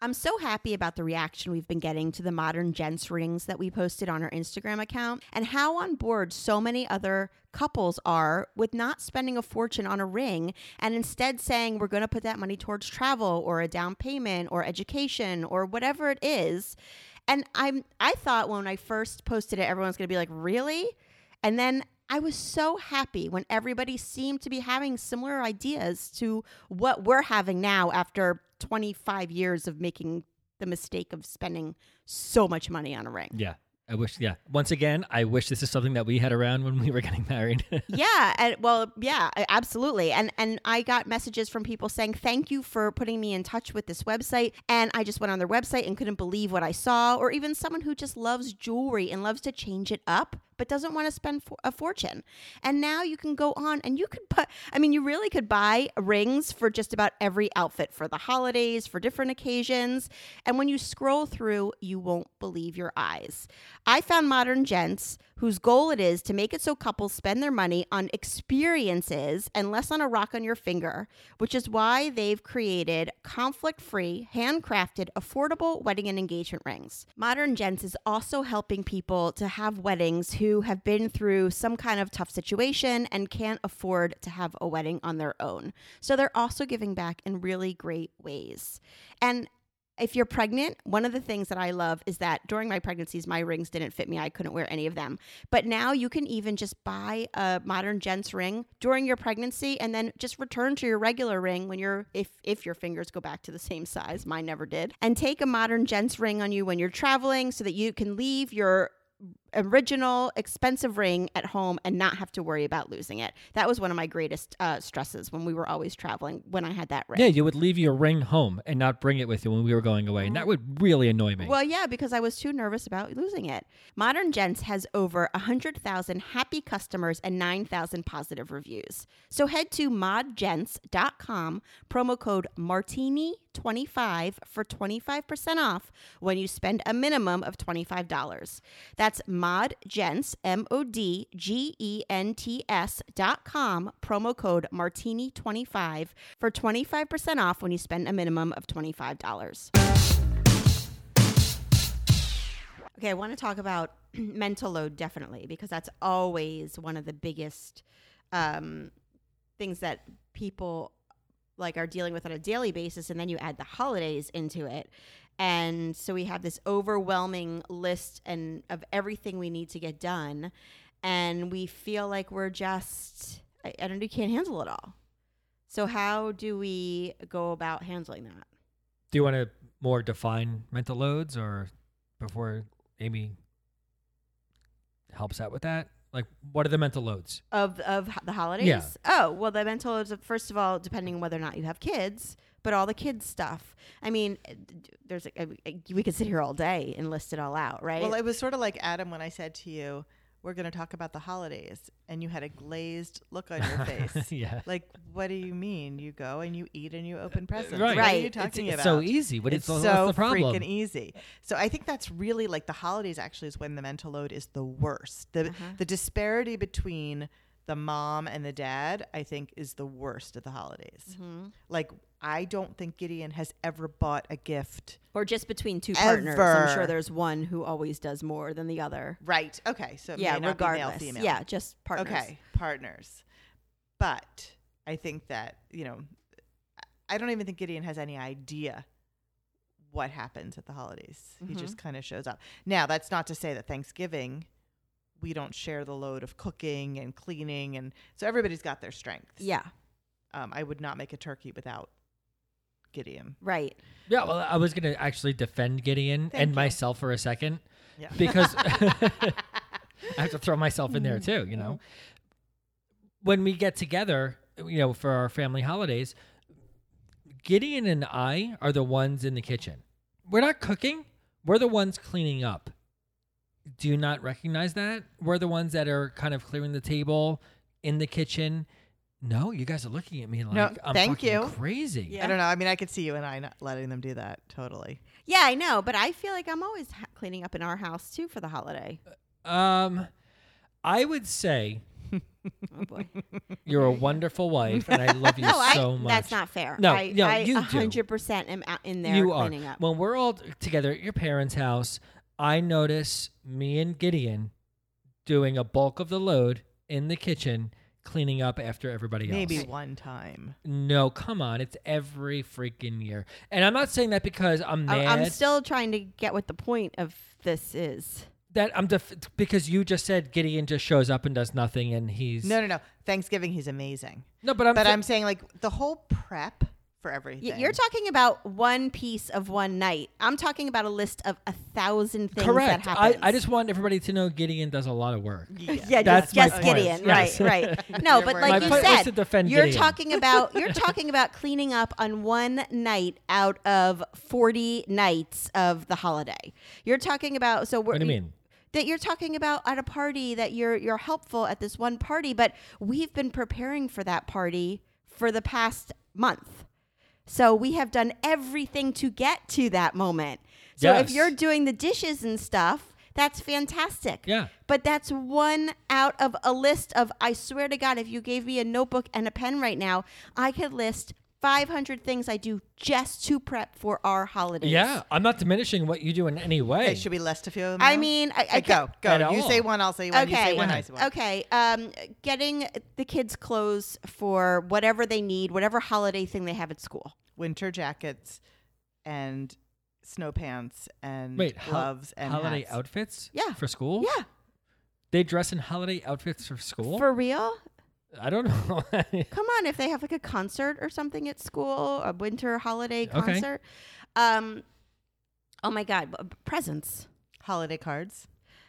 I'm so happy about the reaction we've been getting to the modern gents rings that we posted on our Instagram account, and how on board so many other couples are with not spending a fortune on a ring and instead saying we're going to put that money towards travel or a down payment or education or whatever it is. And I'm I thought when I first posted it, everyone's going to be like, really? And then I was so happy when everybody seemed to be having similar ideas to what we're having now after twenty-five years of making the mistake of spending so much money on a ring. Yeah. I wish, yeah. Once again, I wish this is something that we had around when we were getting married. Yeah. And well, yeah, absolutely. And and I got messages from people saying, thank you for putting me in touch with this website. And I just went on their website and couldn't believe what I saw. Or even someone who just loves jewelry and loves to change it up, but doesn't want to spend for a fortune. And now you can go on and you could put, I mean, you really could buy rings for just about every outfit for the holidays, for different occasions. And when you scroll through, you won't believe your eyes. I found Modern Gents, whose goal it is to make it so couples spend their money on experiences and less on a rock on your finger, which is why they've created conflict-free, handcrafted, affordable wedding and engagement rings. Modern Gents is also helping people to have weddings who have been through some kind of tough situation and can't afford to have a wedding on their own. So they're also giving back in really great ways. And if you're pregnant, one of the things that I love is that during my pregnancies, my rings didn't fit me. I couldn't wear any of them. But now you can even just buy a Modern Gents ring during your pregnancy and then just return to your regular ring when you're, if, if your fingers go back to the same size. Mine never did. And take a Modern Gents ring on you when you're traveling so that you can leave your original expensive ring at home and not have to worry about losing it. That was one of my greatest uh, stresses when we were always traveling, when I had that ring. Yeah, you would leave your ring home and not bring it with you when we were going away. And that would really annoy me. Well, yeah, because I was too nervous about losing it. Modern Gents has over one hundred thousand happy customers and nine thousand positive reviews. So head to mod gents dot com, promo code martini twenty-five for twenty-five percent off when you spend a minimum of twenty-five dollars. That's modgents, M O D G E N T S dot com, promo code martini twenty-five for twenty-five percent off when you spend a minimum of twenty-five dollars. Okay, I want to talk about mental load, definitely, because that's always one of the biggest um, things that people like are dealing with on a daily basis, and then you add the holidays into it. And so we have this overwhelming list and of everything we need to get done, and we feel like we're just, I, I don't know, you can't handle it all. So how do we go about handling that? Do you want to more define mental loads, or before Amy helps out with that? Like, what are the mental loads? Of of h- the holidays? Yeah. Oh, well, the mental loads, of, first of all, depending on whether or not you have kids, but all the kids stuff. I mean, there's a, a, we could sit here all day and list it all out, right? Well, it was sort of like, Adam, when I said to you, we're going to talk about the holidays, and you had a glazed look on your face. Yeah. Like, what do you mean? You go and you eat and you open presents. Right. What are Right. you talking it's, about? it's so easy, but It's it's, so what's the problem? freaking easy. So I think that's really like the holidays actually is when the mental load is the worst. The Uh-huh. the disparity between the mom and the dad, I think, is the worst at the holidays. Mm-hmm. Like, I don't think Gideon has ever bought a gift. Or just between two partners. I'm Ever. sure there's one who always does more than the other. Right. Okay. So it Yeah, may not be regardless. male, female. Yeah, just partners. Okay, partners. But I think that, you know, I don't even think Gideon has any idea what happens at the holidays. He Mhm. just kind of shows up. Now, that's not to say that Thanksgiving, we don't share the load of cooking and cleaning. And so everybody's got their strengths. Yeah, Um, I would not make a turkey without Gideon. right. Yeah, well, I was going to actually defend Gideon Thank and you. myself for a second Yeah. because I have to throw myself in there too, you know. When we get together, you know, for our family holidays, Gideon and I are the ones in the kitchen. We're not cooking. We're the ones cleaning up. Do you not recognize that? We're the ones that are kind of clearing the table in the kitchen. No, you guys are looking at me like No, I'm thank fucking you. crazy. Yeah. I don't know. I mean, I could see you and I not letting them do that. Totally. Yeah, I know, but I feel like I'm always ha- cleaning up in our house too for the holiday. Um, I would say Oh boy. You're a wonderful wife, and I love you No, I, so much. that's not fair. No, I, no, I you do. one hundred percent am out in there You are. cleaning up. When we're all together at your parents' house, I notice me and Gideon doing a bulk of the load in the kitchen, cleaning up after everybody else. Maybe one time. No, come on. It's every freaking year. And I'm not saying that because I'm I- mad. I'm still trying to get what the point of this is. that I'm def- because you just said Gideon just shows up and does nothing, and he's No, no, no. Thanksgiving, he's amazing. no. But I'm But thi- I'm saying like the whole prep for everything. Y- You're talking about one piece of one night. I'm talking about a list of a thousand things correct. that I, happen. I just want everybody to know Gideon does a lot of work. yeah, That's just, my just point. Gideon, Yes. right, right. No, Your but word. like My you point was said, to defend you're Gideon. talking about you're talking about cleaning up on one night out of forty nights of the holiday. You're talking about so we're What do you mean? that you're talking about at a party that you're you're helpful at this one party, but we've been preparing for that party for the past month. So we have done everything to get to that moment. So if Yes. you're doing the dishes and stuff, that's fantastic. Yeah. But that's one out of a list of, I swear to God, if you gave me a notebook and a pen right now, I could list five hundred things I do just to prep for our holidays. Yeah, I'm not diminishing what you do in any way. Okay, should we list a few of them? I now? mean, I, I Okay, go, go. At You all. say one, I'll say one. You say Okay. one, I say one. Okay. Um, getting the kids clothes for whatever they need, whatever holiday thing they have at school. Winter jackets and snow pants and Wait, hol- gloves and holiday hats. outfits? Yeah. For school? Yeah. They dress in holiday outfits for school? For real? I don't know. Come on, if they have like a concert or something at school, a winter holiday Okay. concert. Um, oh my God, b- presents. Holiday cards.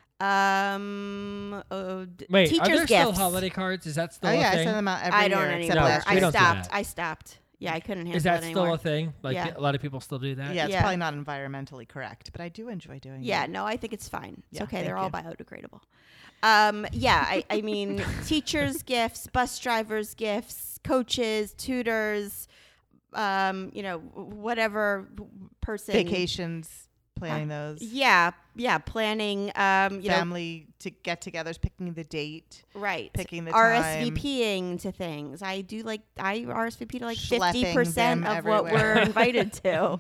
Um, uh, d- Wait, teachers' are there gifts. still holiday cards? Is that still oh a yeah, I thing? send them out every I don't year except anymore. last we I year. don't do stopped. that. I stopped. Yeah, I couldn't handle Is that it still anymore. a thing? Like Yeah. a lot of people still do that? Yeah, it's Yeah. probably not environmentally correct, but I do enjoy doing Yeah, it. no, I think it's fine. It's Yeah, okay. thank They're all you. biodegradable. Um, yeah, I, I mean, teachers' gifts, bus drivers' gifts, coaches, tutors, um, you know, whatever person. Vacations, planning those. Yeah, yeah, planning. Um, you Family to get-togethers, picking the date. know, right. picking the RSVPing to things. I do like I R S V P to like Schlepping fifty percent them of what everywhere. we're invited to.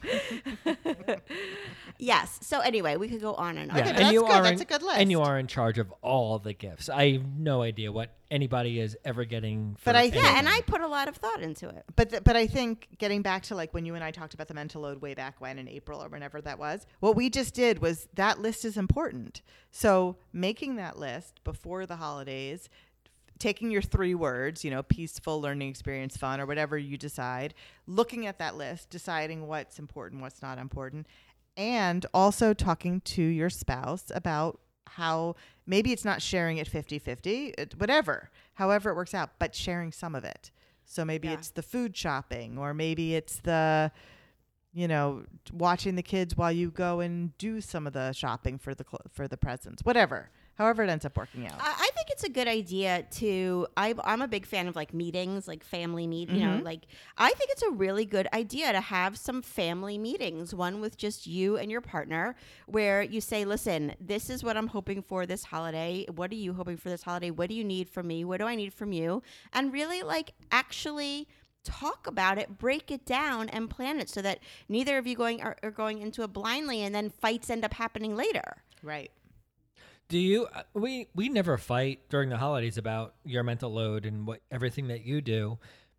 Yes. So anyway, we could go on and on. Yeah, Okay, and that's you good. are That's in, a good And you list. are in charge of all the gifts. I have no idea what anybody is ever getting. For But I think- Yeah, and I anything. put a lot of thought into it. But th- but I think getting back to like when you and I talked about the mental load way back when in April or whenever that was, what we just did was that list is important. So making that list before the holidays, taking your three words, you know, peaceful, learning experience, fun, or whatever you decide, looking at that list, deciding what's important, what's not important, and also talking to your spouse about how maybe it's not sharing it fifty-fifty, it- whatever, however it works out, but sharing some of it. So maybe Yeah. it's the food shopping, or maybe it's the, you know, watching the kids while you go and do some of the shopping for the cl- for the presents, whatever. However it ends up working out. I, I think it's a good idea to. I, I'm a big fan of like meetings, like family meet. You know, Mhm. like I think it's a really good idea to have some family meetings. One with just you and your partner, where you say, "Listen, this is what I'm hoping for this holiday. What are you hoping for this holiday? What do you need from me? What do I need from you?" And really, like, actually talk about it, break it down, and plan it so that neither of you going are, are going into it blindly, and then fights end up happening later. Right. Do you? uh, We we never fight during the holidays about your mental load and what everything that you do.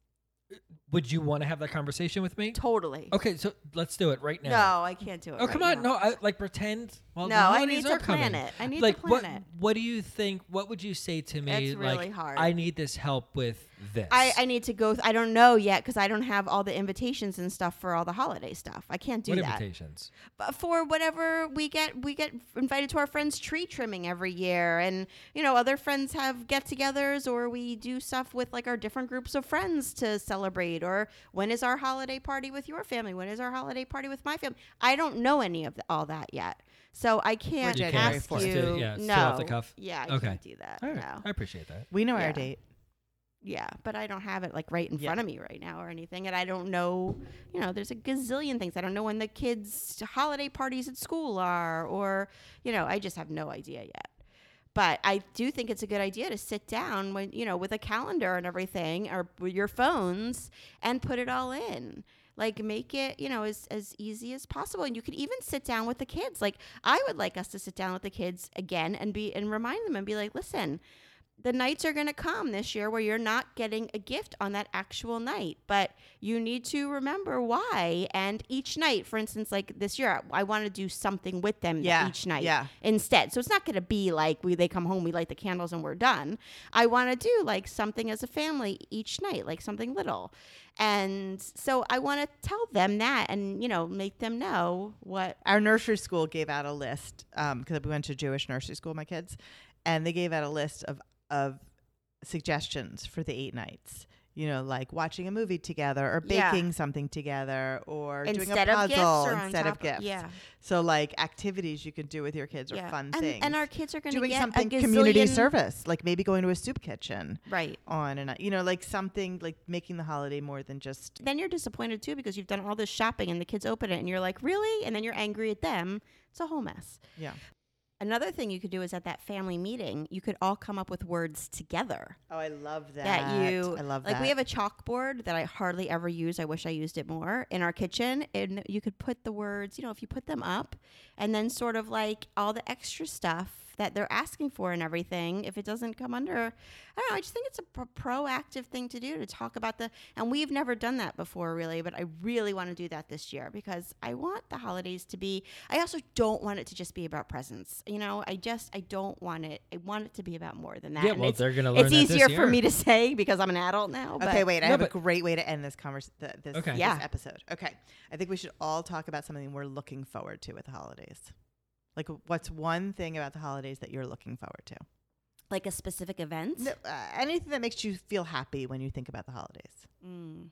Would you want to have that conversation with me? Totally. Okay, so let's do it right now. No, I can't do it. Oh right come on, now. no, I, like pretend. Well, No, the I holidays need to are plan coming. it. I need like to plan what? it. What do you think? What would you say to me? It's really like, hard. I need this help with this. I, I need to go. Th- I don't know yet because I don't have all the invitations and stuff for all the holiday stuff. I can't do what that. invitations? But for whatever we get, we get invited to our friends' tree trimming every year, and you know, other friends have get-togethers, or we do stuff with like our different groups of friends to celebrate. Or when is our holiday party with your family? When is our holiday party with my family? I don't know any of th- all that yet, so I can't You can't ask just you. do- yeah, no, straight off the cuff? yeah, I Okay. can't do that. All right, No. I appreciate that. We know Yeah. our date. Yeah, but I don't have it like right in Yeah. front of me right now or anything. And I don't know, you know, there's a gazillion things. I don't know when the kids' holiday parties at school are, or, you know, I just have no idea yet. but I do think it's a good idea to sit down when, you know, with a calendar and everything or with your phones and put it all in. Like make it, you know, as, as easy as possible. And you could even sit down with the kids. Like I would like us to sit down with the kids again and be and remind them and be like, listen, the nights are going to come this year where you're not getting a gift on that actual night, but you need to remember why. And each night, for instance, like this year, I want to do something with them Yeah, each night yeah. instead. So it's not going to be like we they come home, we light the candles and we're done. I want to do like something as a family each night, like something little. And so I want to tell them that and, you know, make them know what. Our nursery school gave out a list because we went to Jewish nursery school, my kids, and they gave out a list of of suggestions for the eight nights. You know, like watching a movie together or Yeah. baking something together or Instead doing a of gifts puzzle or on instead top of gifts. Yeah. So like activities you can do with your kids or Yeah. fun and, things. and our kids are going to doing get something a community gazillion- service, like maybe going to a soup kitchen Right. on and you know, like something like making the holiday more than just Then you're disappointed too because you've done all this shopping and the kids open it and you're like, really? And then you're angry at them. It's a whole mess. yeah. Another thing you could do is at that family meeting, you could all come up with words together. Oh, I love that. That you I love like that. we have a chalkboard that I hardly ever use. I wish I used it more in our kitchen. And you could put the words, you know, if you put them up and then sort of like all the extra stuff that they're asking for and everything, if it doesn't come under, I don't know, I just think it's a pro- proactive thing to do to talk about the, and we've never done that before really, but I really want to do that this year because I want the holidays to be, I also don't want it to just be about presents. You know, I just, I don't want it, I want it to be about more than that. Yeah, And well, it's, they're going to learn it's that easier this for year. me to say because I'm an adult now. But Okay, wait. I No, have a but- great way to end this convers th- this, Okay. this Yeah. episode. Okay, I think we should all talk about something we're looking forward to with the holidays. Like, what's one thing about the holidays that you're looking forward to? like a specific event. No, uh, anything that makes you feel happy when you think about the holidays. Mm.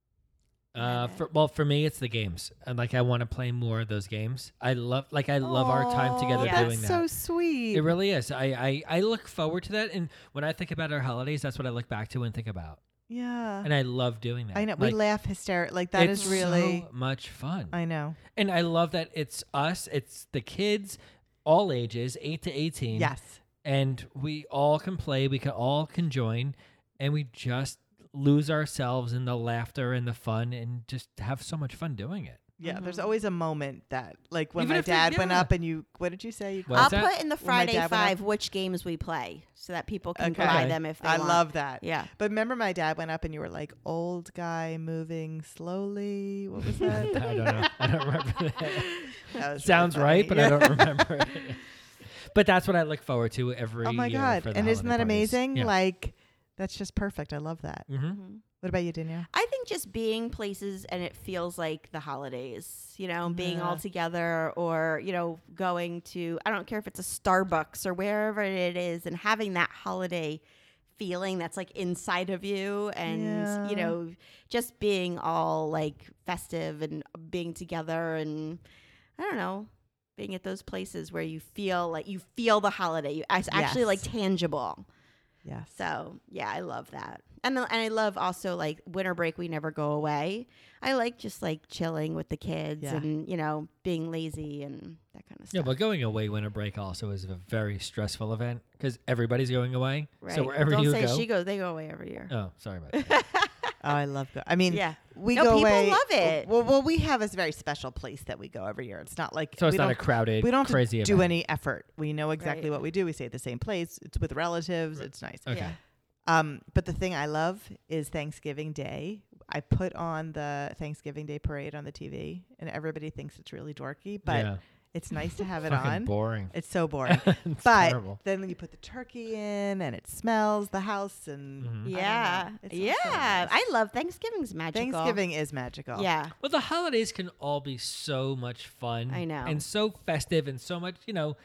Uh, for, well, for me, it's the games, and like I want to play more of those games. I love, like, I love our time together Yeah. doing That's that. so sweet. It really is. I, I I look forward to that, and when I think about our holidays, that's what I look back to and think about, yeah. and I love doing that. I know. Like, we laugh hysterically. Like, that it's is really. so much fun. I know. And I love that it's us, it's the kids, all ages, eight to eighteen. Yes. And we all can play, we can all can join, and we just lose ourselves in the laughter and the fun and just have so much fun doing it. Yeah. There's Mhm. always a moment that, like, when Even my if they- dad went yeah. up and you, what did you say? You What's I'll that? put in the When my Friday dad went up- Five which games we play so that people can Okay. buy Okay. them if they I want. love that. Yeah. But remember, my dad went up and you were like, old guy moving slowly. What was that? I don't know. I don't remember that. That was Sounds really right, funny. but I don't remember it. But that's what I look forward to every Oh my year God. for the And isn't that holiday parties. amazing? Yeah. Like, that's just perfect. I love that. mm-hmm. Mhm. What about you, Danielle? I think just being places and it feels like the holidays, you know, being all Yeah. together or, you know, going to, I don't care if it's a Starbucks or wherever it is and having that holiday feeling that's like inside of you and, Yeah. you know, just being all like festive and being together and I don't know, being at those places where you feel like you feel the holiday. You, it's actually like Yes. tangible. Yes. So yeah, I love that, and the, and I love also like winter break. We never go away. I like just like chilling with the kids Yeah. and you know being lazy and that kind of Yeah, stuff. but going away winter break also is a very stressful event because everybody's going away. right. So wherever Don't you say go. she goes. They go away every year. Oh, sorry about that. Oh, I love go. I mean, Yeah. we No, go people away. love it. Well, well, we have a very special place that we go every year. It's not like So it's we not a don't, crowded, we don't have crazy to do event. any effort. We know exactly Right. what we do. We stay at the same place. It's with relatives. It's nice. Okay. Yeah. Um, but the thing I love is Thanksgiving Day. I put on the Thanksgiving Day parade on the T V, and everybody thinks it's really dorky, but yeah. it's nice to have it Fucking on. boring. It's so boring. It's but terrible. then you put the turkey in, and it smells the house, and Mhm. I don't know. Yeah. It's Yeah. also nice. I love Thanksgiving's magical. Thanksgiving is magical. Yeah. Well, the holidays can all be so much fun. I know. And so festive and so much, you know.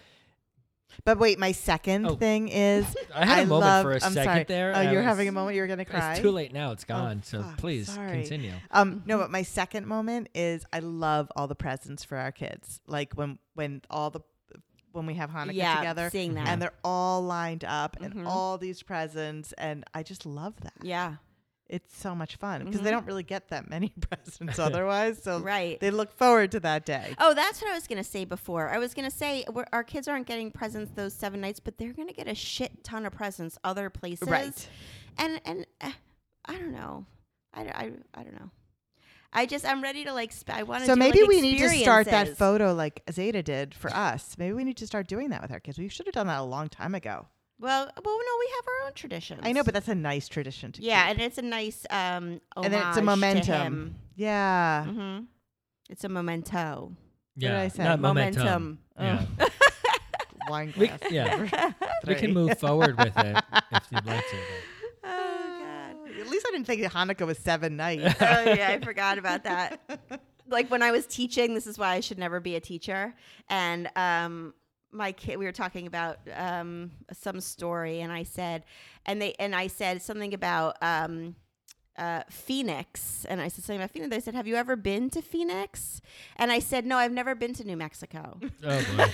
But wait, my second Oh. thing is I had a I moment love, for a I'm second sorry. there. Oh, and I you're was- having a moment. You're gonna cry. It's too late now. It's gone. so fuck, please sorry. continue. Um, no, but my second moment is I love all the presents for our kids. Like when when all the when we have Hanukkah Yeah. together, Seeing that. and they're all lined up Mhm. and all these presents, and I just love that. yeah. it's so much fun because Mhm. they don't really get that many presents otherwise. So Right. they look forward to that day. Oh, that's what I was going to say before. I was going to say we're, our kids aren't getting presents those seven nights, but they're going to get a shit ton of presents other places. Right. And and uh, I don't know. I, I, I don't know. I just I'm ready to like sp- I want to So do, maybe like, we need to start that experiences. photo like Zeta did for us. Maybe we need to start doing that with our kids. We should have done that a long time ago. Well, well, no, we have our own traditions. I know, but that's a nice tradition to yeah, keep. and it's a nice um And then it's a homage momentum. to him. Yeah. Mm-hmm. It's a memento. did I say? Not Momentum. momentum. Oh. Yeah. Wine We, glass. yeah. we Three. can move forward with it if you'd like to. Oh God. At least I didn't think Hanukkah was seven nights. Oh yeah, I forgot about that. Like when I was teaching, this is why I should never be a teacher. And um, my kid, we were talking about um, some story, and I said, and they, and I said something about um, uh, Phoenix, and I said something about Phoenix. They said, "Have you ever been to Phoenix?" And I said, "No, I've never been to New Mexico." Oh boy.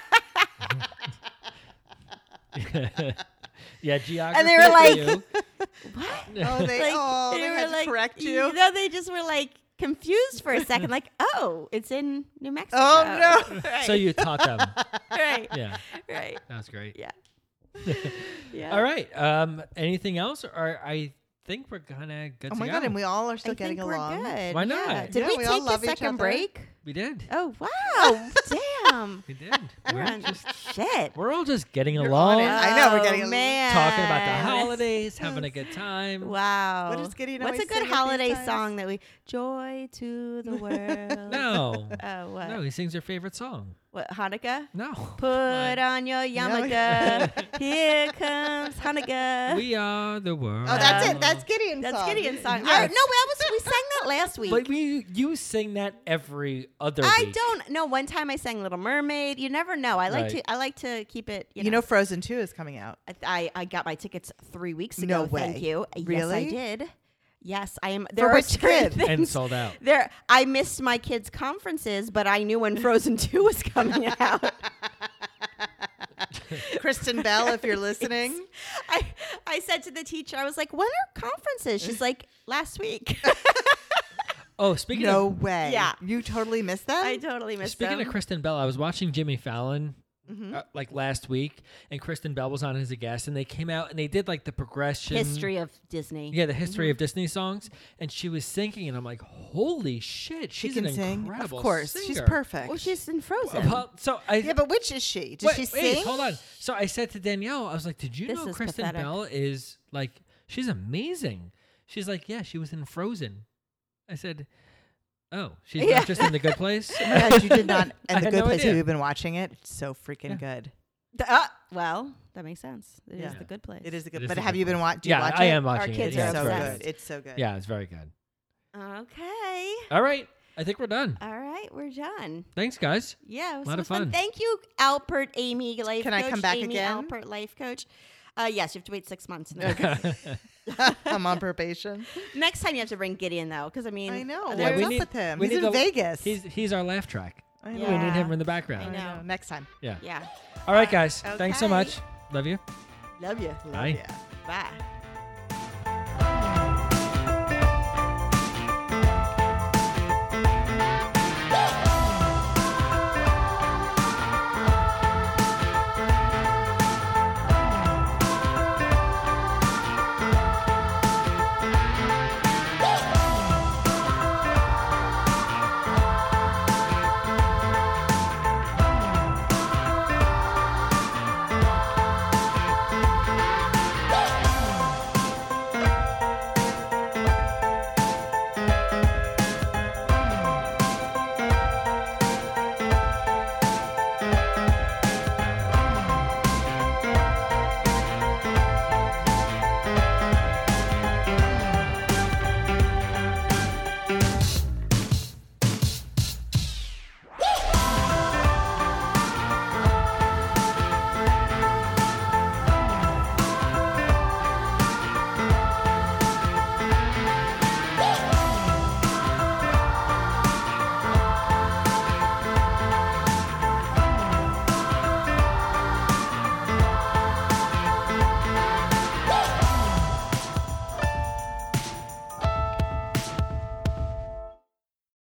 Yeah, geography. And they were for like, you. What? Oh, they, Like, oh, they, were had to like, correct you. No, they just were like confused for a second, like, "Oh, it's in New Mexico." Oh, no. right. So you taught them. right, Yeah, right, that was great. yeah, yeah. All right. Um, anything else? Or I think we're gonna good Oh to my go. God, and we all are still I getting think we're along. good. Why Yeah. not? Did Yeah, we, we all take love a each second other. break? We did. Oh wow! Damn. We did. We're We're on just shit. we're all just getting You're along, on it. I know, we're Oh, getting a- man. talking about the holidays, having a good time. Wow. What does Gideon What's a always good sing at these holiday times? song that we joy to the world? No, Oh, what? no, he sings your favorite song. What Hanukkah? No, Put on your yarmulke. Here comes Hanukkah. we are the world. Oh, that's it. That's Gideon's That's song. Gideon's song. Yes. I, no, that was we sang that last week. But we, you sing that every other I week. don't know. One time I sang Little Mermaid. You never know. I like Right. to. I like to keep it. You, You know, Frozen two is coming out. I, I I got my tickets three weeks ago. No way. Thank you. Yes, I Really? did. Yes, I am. There For are which certain kid? things- And sold out. There, I missed my kids' conferences, but I knew when Frozen two was coming out. Kristen Bell, if you're listening. I I said to the teacher, I was like, "When are conferences?" She's like, "Last week." Oh, speaking No of way. Yeah. You totally missed that? I totally missed speaking them. of Kristen Bell, I was watching Jimmy Fallon Mhm. uh, like last week, and Kristen Bell was on as a guest, and they came out and they did like the progression History of Disney. Yeah, the history of Disney songs, and she was singing, and I'm like, holy shit, She she's can an sing. incredible Of course. singer. She's perfect. Well, she's in Frozen. Well, so I yeah, but which is she? Does wait, she wait, sing? hold on. So I said to Danielle, I was like, did you This know is Kristen pathetic. Bell is like, she's amazing. She's like, yeah, she was in Frozen. I said, oh, she's Yeah. not just in The Good Place. Oh my God, you did not. I And the had Good no Place, idea. we've been watching it. It's so freaking Yeah. good. The- uh, well, that makes sense. It is Yeah. the good place. It is the It good. is But the have Good you been Place. watching? Do you Yeah, watch I it? am watching kids it. are Yeah, It's it's so very obsessed. good. It's so good. Yeah, it's very good. Okay. All right, I think we're done. All right, we're done. Thanks, guys. Yeah, it was Lot so of fun. fun. Thank you, Alpert, Amy, life Can coach. I come back Amy again? Alpert, life coach. Uh, yes, you have to wait six months. I'm on probation. Next time you have to bring Gideon though, because I mean, I know. others- Yeah, What's we up need- with him? we He's need in to- Vegas. He's he's our laugh track. I know. We need him Yeah. in the I background. know. Next time. Yeah. yeah. All right, guys. Thanks so Okay. much. Love you. Love you. Love Bye. ya. Bye.